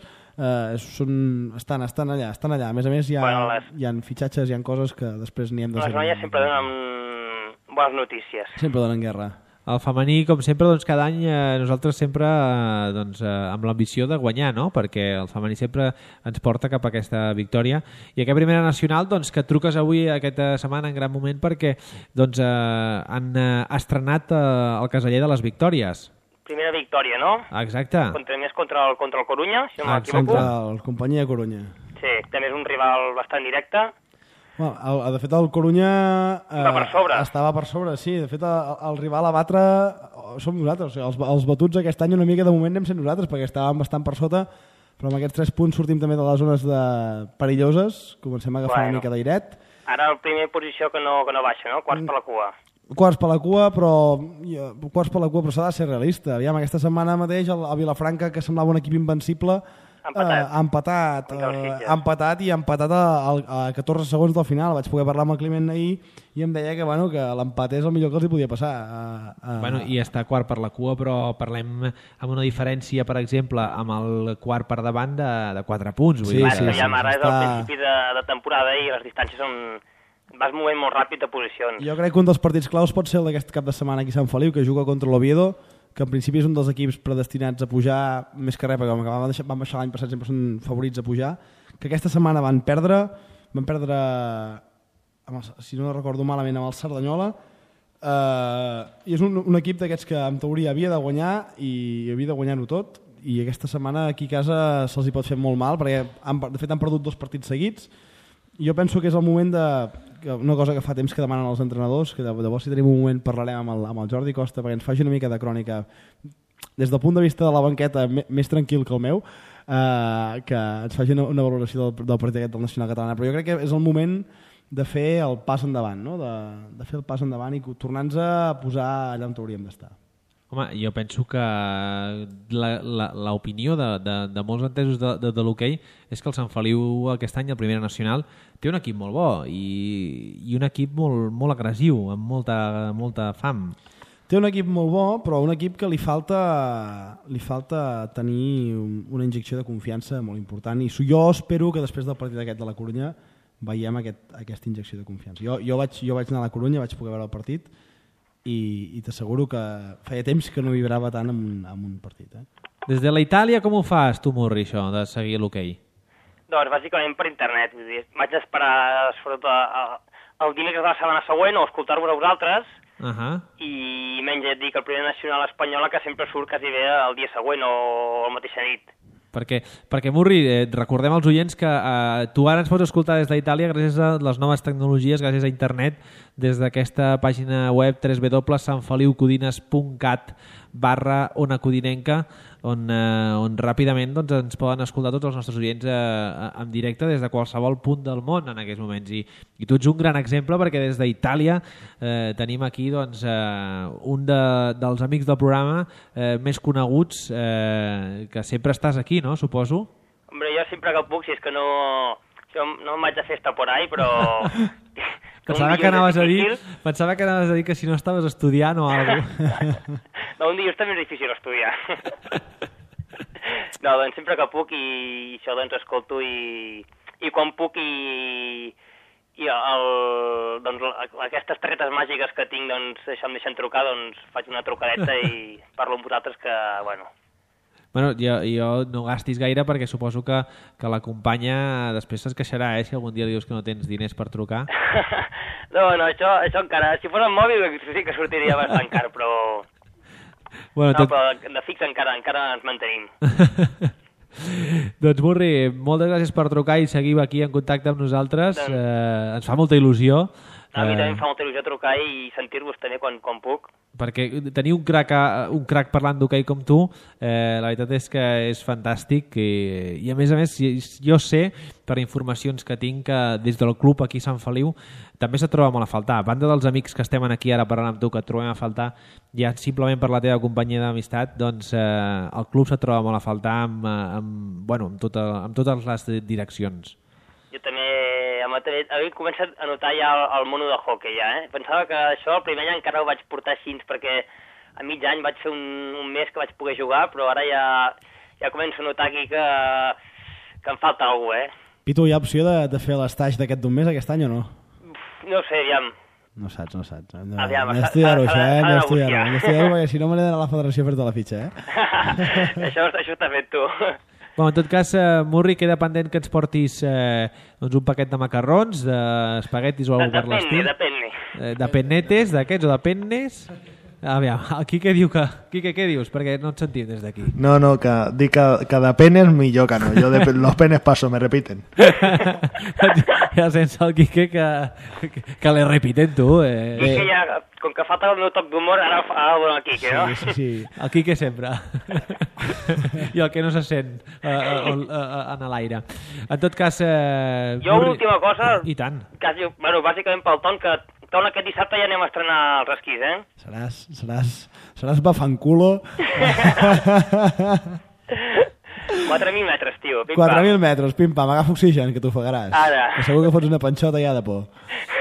estan allà. A més a més, hi ha fitxatges, hi ha coses que després n'hi hem de saber. Les noies sempre donen bones notícies. Sempre donen guerra. El femení, com sempre, cada any nosaltres sempre amb l'ambició de guanyar, no? Perquè el femení sempre ens porta cap a aquesta victòria. I aquest primera nacional, que truques avui aquesta setmana en gran moment perquè han estrenat el caseller de les victòries. Primera victòria, no? Exacte. Contra el Corunya, si no m'equivoco. Contra el Companyia Corunya. Sí, també és un rival bastant directe. De fet, el Corunya estava per sobre, sí. De fet, el rival a batre som nosaltres. Els batuts aquest any una mica de moment anem sent nosaltres, perquè estàvem bastant per sota, però amb aquests 3 punts sortim també de les zones perilloses, comencem a agafar una mica d'airet. Ara el primer posició que no baixa, no? Quarts per la cua. Quarts per la cua, però s'ha de ser realista. Aviam, aquesta setmana mateix el Vilafranca, que semblava un equip invencible, ha empatat a 14 segons del final. Vaig poder parlar amb el Climent ahir i em deia que l'empat és el millor que els hi podia passar. I està quart per la cua, però parlem amb una diferència, per exemple, amb el quart per davant de 4 punts. Sí. Ara és el principi de temporada i les distàncies són... Vas movent molt ràpid de posicions. Jo crec que un dels partits claus pot ser el d'aquest cap de setmana aquí a Sant Feliu, que juga contra l'Oviedo, que en principi és un dels equips predestinats a pujar més que res, perquè van baixar l'any passat, sempre són favorits a pujar, que aquesta setmana van perdre, si no recordo malament, amb el Cerdanyola, i és un equip d'aquests que en teoria havia de guanyar i havia de guanyar-ho tot, i aquesta setmana aquí a casa se'ls hi pot fer molt mal, perquè de fet han perdut 2 partits seguits. Jo penso que és el moment una cosa que fa temps que demanen els entrenadors, que llavors si tenim un moment parlarem amb el Jordi Costa perquè ens faci una mica de crònica des del punt de vista de la banqueta més tranquil que el meu, que ens faci una valoració del partit aquest del Nacional Catalana, però jo crec que és el moment de fer el pas endavant, no? De fer el pas endavant i tornar-nos a posar allà on hauríem d'estar. Home, jo penso que l'opinió de molts entesos de l'hoquei és que el Sant Feliu aquest any, el Primera Nacional, té un equip molt bo i un equip molt agressiu, amb molta fam. Té un equip molt bo, però un equip que li falta tenir una injecció de confiança molt important, i jo espero que després del partit aquest de la Corunya veiem aquesta injecció de confiança. Jo vaig anar a la Corunya, vaig poder veure el partit, i t'asseguro que feia temps que no vibrava tant amb un partit. Des de la Itàlia com ho fas tu, Murri, això, de seguir l'hoquei? Doncs bàsicament per internet. Vull dir, vaig esperar sobretot el dimecres de la setmana següent o escoltar-vos a vosaltres i menys et dic el primer nacional espanyola que sempre surt quasi bé el dia següent o la mateixa nit. Perquè Murri, recordem als oients que tu ara ens pots escoltar des d'Itàlia gràcies a les noves tecnologies, gràcies a internet, des d'aquesta pàgina web www.sanfeliucodines.cat/Ona Codinenca, on ràpidament doncs, ens poden escoltar tots els nostres oients en directe des de qualsevol punt del món en aquests moments. I tu ets un gran exemple perquè des d'Itàlia tenim aquí doncs, un dels amics del programa més coneguts que sempre estàs aquí, no? Suposo. Hombre, jo sempre que puc, si és que no em vaig de festa por ahí, però... Pensava que anaves a dir que si no estaves estudiant o alguna cosa. No, un dia també és difícil estudiar. No, doncs sempre que puc i això doncs escolto i quan puc doncs, aquestes targetes màgiques que tinc, doncs això em deixen trucar, doncs faig una trucadeta i parlo amb vosaltres que, bueno... Bueno, jo no gastis gaire perquè suposo que la companya després es queixarà, si algun dia li dius que no tens diners per trucar. No, això encara... Si fos el mòbil sí que sortiria bastant car, però... Bueno, però de fix encara ens mantenim. Doncs Murri, moltes gràcies per trucar i seguir aquí en contacte amb nosaltres. Ens fa molta il·lusió. A mi també em fa molta il·lusió trucar i sentir-vos també quan puc. Perquè tenir un crac parlant d'hoquei com tu, la veritat és que és fantàstic i a més jo sé per informacions que tinc que des del club aquí a Sant Feliu també se't troba molt a faltar. A banda dels amics que estem aquí ara parlant amb tu que et trobem a faltar ja simplement per la teva companyia d'amistat, doncs el club se't troba molt a faltar amb totes les direccions. Jo també havia començat a notar ja el mono de hockey ja, Pensava que això el primer any encara ho vaig portar així perquè a mig any vaig fer un mes que vaig poder jugar, però ara ja començo a notar aquí que em falta alguna cosa, Pitu, hi ha opció de fer l'estage d'aquest d'un mes aquest any o no? No ho sé, aviam. No saps. Hem Aviam, d'estudiar-ho, això, hem d'estudiar-ho, perquè si no me n'he d'anar a la federació a fer-te la fitxa, Això està fet tu. Bueno, en tot cas, Murri, queda pendent que ens portis doncs un paquet de macarrons, d'espaguetis o alguna cosa per l'estil. De pennetes, d'aquests o de pennes. Aviam, el Quique diu Quique, què dius? Perquè no et sentim des d'aquí. No, que dic que de penes millor que no. Yo los penes paso, me repiten. Ja sents el Quique que le repiten, tu. Quique ja, com que falta el meu toc d'humor, ara el Quique, no? Sí. El Quique sempre. I el que no se sent en l'aire. En tot cas... Jo una última cosa... I tant. Bàsicament pel Ton, que Ton aquest dissabte ja anem a estrenar els esquís, Seràs bafanculo. 4.000 metres, tio. 4.000 metres, pim-pam, agafa oxigen, que t'ofegaràs. Ara. Que segur que fots una panxota ja de por.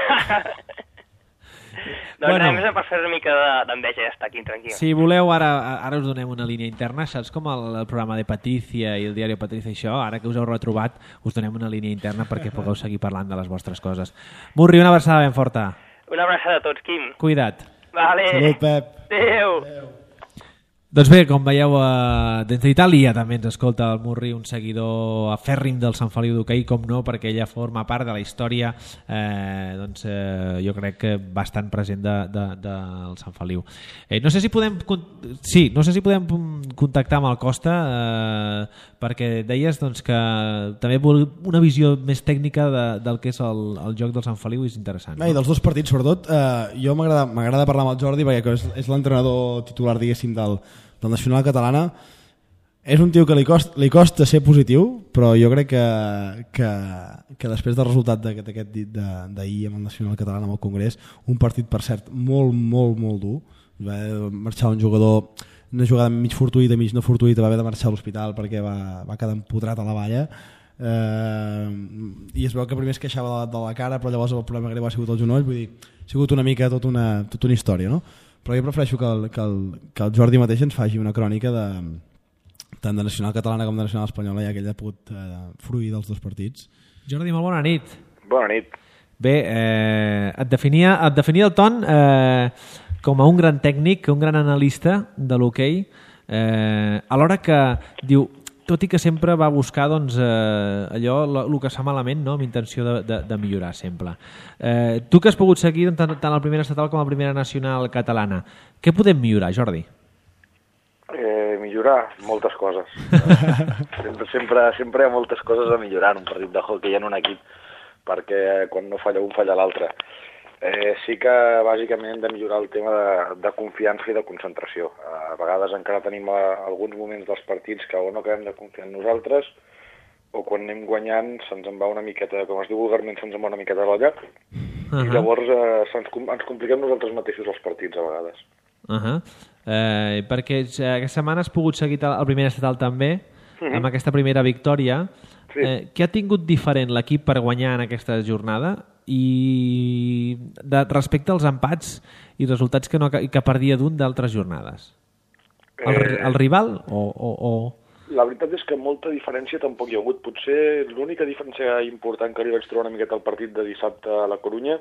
Doncs a més per fer una mica d'enveja ja està aquí, tranquil. Si voleu, ara us donem una línia interna, saps com el programa de Patricia i el diari Patricia i això, ara que us heu retrobat, us donem una línia interna perquè pugueu seguir parlant de les vostres coses. Murri, una abraçada ben forta. Una abraçada a tots, Quim. Cuida't. Vale. Salut, Pep. Adéu. Doncs bé, com veieu, des d'Itàlia també ens escolta el Murri, un seguidor afèrrim del Sant Feliu d'hoquei, com no, perquè ella forma part de la història, jo crec que bastant present del Sant Feliu. No sé si podem contactar amb el Costa, perquè deies doncs, que també una visió més tècnica del que és el joc del Sant Feliu és interessant. I dels dos partits, sobretot, jo m'agrada parlar amb el Jordi perquè és l'entrenador titular, diguéssim, del Nacional Catalana. És un tio que li costa ser positiu, però jo crec que després del resultat d'ahir amb el Nacional Catalana amb el Congrés, un partit per cert molt, molt, molt dur, va marxar un jugador, una jugada mig fortuïta, mig no fortuïta, va haver de marxar a l'hospital perquè va quedar empotrat a la valla, i es veu que primer es queixava de la cara, però llavors el problema greu ha sigut el genoll. Vull dir, ha sigut una mica tota una història, no? Però jo prefereixo que el Jordi mateix ens faci una crònica tant de Nacional Catalana com de Nacional Espanyola, ja que ell ha pogut fruir dels dos partits. Jordi, molt bona nit. Bona nit. Bé, et definia el Ton com a un gran tècnic, un gran analista de l'hoquei, alhora que diu, tot i que sempre va buscar doncs, allò, el que es fa malament, no? Amb intenció de millorar sempre. Tu que has pogut seguir tant la primera estatal com la primera nacional catalana, què podem millorar, Jordi? Millorar moltes coses. sempre hi ha moltes coses a millorar en un partit de hoquei en un equip, perquè quan no falla un falla l'altre. Sí que bàsicament hem de millorar el tema de confiança i de concentració. A vegades encara tenim alguns moments dels partits que o no acabem de confiar en nosaltres o quan anem guanyant se'ns en va una miqueta, com es diu vulgarment, se'ns en va una miqueta l'olla i llavors ens compliquem nosaltres mateixos els partits a vegades. Perquè aquesta setmana has pogut seguir el primer estatal també amb aquesta primera victòria. Què ha tingut diferent l'equip per guanyar en aquesta jornada i respecte als empats i resultats que perdia d'un d'altres jornades? El rival o...? La veritat és que molta diferència tampoc hi ha hagut. Potser l'única diferència important que li vaig trobar una miqueta al partit de dissabte a la Corunya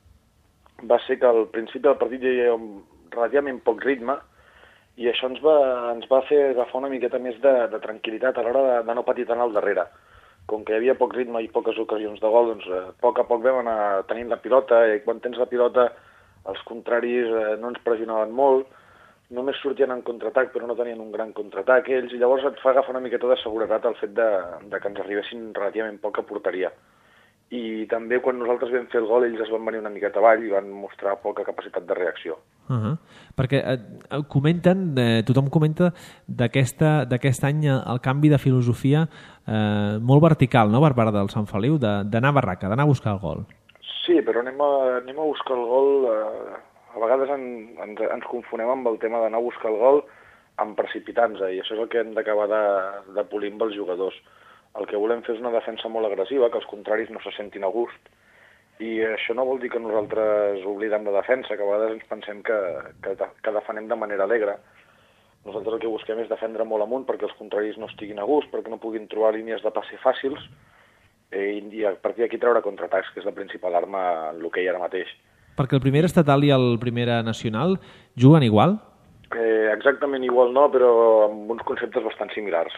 va ser que al principi del partit hi havia relativament poc ritme i això ens va fer agafar una miqueta més de tranquil·litat a l'hora de no patir tant al darrere. Com que hi havia poc ritme i poques ocasions de gol, doncs a poc vam anar tenint la pilota i quan tens la pilota els contraris no ens pressionaven molt, només sortien en contraatac però no tenien un gran contraatac ells i llavors et fa agafar una miqueta de seguretat el fet de que ens arribessin relativament poc a porteria. I també quan nosaltres vam fer el gol ells es van venir una miqueta avall i van mostrar poca capacitat de reacció. Perquè comenten, tothom comenta d'aquest any el canvi de filosofia molt vertical, no?, per part del Sant Feliu, d'anar a barraca, d'anar a buscar el gol. Sí, però anem a buscar el gol, a vegades ens confonem amb el tema d'anar a buscar el gol amb precipitar-nos, i això és el que hem d'acabar de polir amb els jugadors. El que volem fer és una defensa molt agressiva, que els contraris no se sentin a gust, i això no vol dir que nosaltres oblidem la defensa, que a vegades ens pensem que defenem de manera alegre. Nosaltres el que busquem és defendre molt amunt perquè els contraris no estiguin a gust, perquè no puguin trobar línies de passe fàcils, i a partir d'aquí treure contraatacs, que és la principal arma en l'hoquei ara mateix. Perquè el primer estatal i el primer nacional juguen igual? Exactament igual no, però amb uns conceptes bastant similars.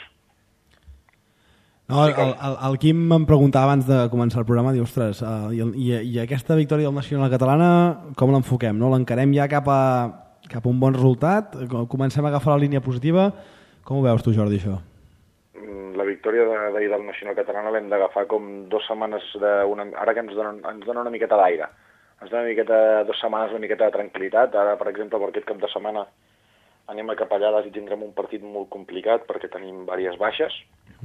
No, el Quim em preguntava abans de començar el programa, diu, ostres, i aquesta victòria del Nacional Catalana com l'enfoquem? No? L'encarem ja cap a un bon resultat? Comencem a agafar la línia positiva? Com ho veus tu, Jordi, això? La victòria d'ahir del Nacional Catalana l'hem d'agafar com 2 setmanes ara que ens dona una miqueta d'aire. Ens dona una miqueta, 2 setmanes, una miqueta de tranquil·litat. Ara, per exemple, per aquest cap de setmana anem a Capellades i tindrem un partit molt complicat perquè tenim diverses baixes.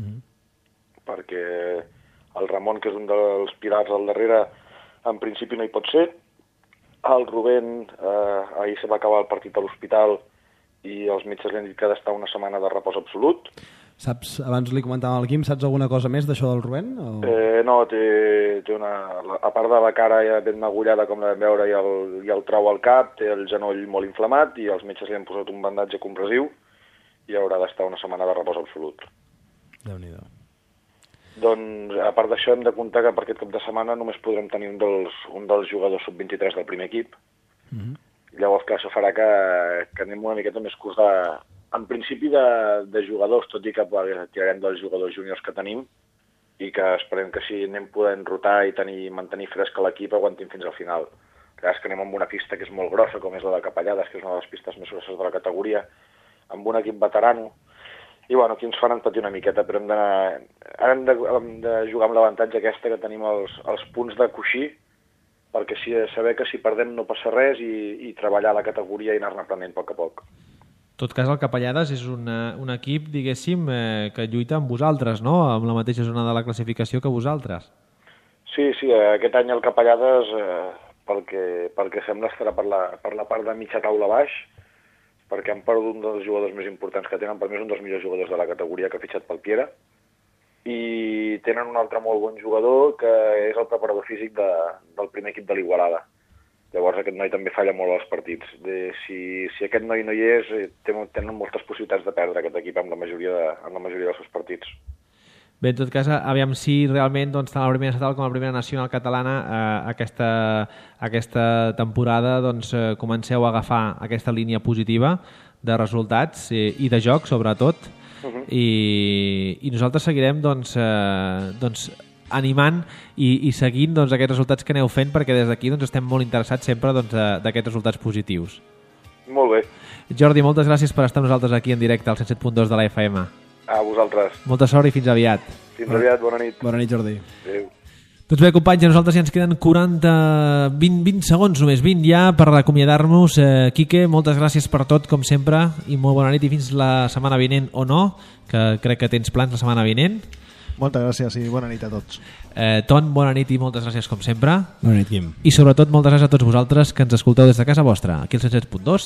Perquè el Ramon, que és un dels pilars al darrere, en principi no hi pot ser. El Rubén, ahir se va acabar el partit a l'hospital i els metges li han dit que ha d'estar una setmana de repòs absolut. Saps, abans li comentàvem al Quim, saps alguna cosa més d'això del Rubén? O... No, té a part de la cara ja ben magullada, com la vam veure, i el trau al cap, té el genoll molt inflamat i els metges li han posat un bandatge compressiu i haurà d'estar una setmana de repòs absolut. Déu-n'hi-do. Doncs, a part d'això, hem de comptar que per aquest cap de setmana només podrem tenir un dels jugadors sub-23 del primer equip. Llavors, clar, això farà que anem una miqueta més curts en principi de jugadors, tot i que tirarem dels jugadors júniors que tenim i que esperem que si anem podent rotar i mantenir fresc a l'equip aguantin fins al final. Clar, és que anem amb una pista que és molt grossa, com és la de Capellades, que és una de les pistes més grosses de la categoria, amb un equip veterano. I bueno, aquí ens faran patir una miqueta, però ara hem de jugar amb l'avantatge aquesta que tenim els punts de coixí, perquè saber que si perdem no passa res i treballar la categoria i anar-ne aprenent a poc a poc. En tot cas, el Capellades és un equip, diguéssim, que lluita amb vosaltres, no?, amb la mateixa zona de la classificació que vosaltres. Sí, aquest any el Capellades, perquè sembla estarà per la part de mitja taula baix, perquè han perdut un dels jugadors més importants que tenen, per mi és un dels millors jugadors de la categoria que ha fitxat pel Piera, i tenen un altre molt bon jugador que és el preparador físic del primer equip de l'Igualada. Llavors aquest noi també falla molt als partits. Si aquest noi no hi és, tenen moltes possibilitats de perdre aquest equip en la majoria dels seus partits. Bé, en tot cas, aviam si realment tant la primera estatal com la primera nacional catalana aquesta temporada comenceu a agafar aquesta línia positiva de resultats i de joc, sobretot, i nosaltres seguirem animant i seguint aquests resultats que aneu fent, perquè des d'aquí estem molt interessats sempre d'aquests resultats positius. Molt bé. Jordi, moltes gràcies per estar amb nosaltres aquí en directe al 107.2 de la FM. A vosaltres. Molta sort i fins aviat. Fins aviat, bona nit. Bona nit, Jordi. Adéu. Doncs bé, companys, a nosaltres ja ens queden 20 segons només, 20 ja per acomiadar-nos. Quique, moltes gràcies per tot, com sempre, i molt bona nit i fins la setmana vinent o no, que crec que tens plans la setmana vinent. Moltes gràcies i bona nit a tots. Ton, bona nit i moltes gràcies com sempre. Bona nit, Quim. I sobretot moltes gràcies a tots vosaltres que ens escolteu des de casa vostra, aquí al 107.2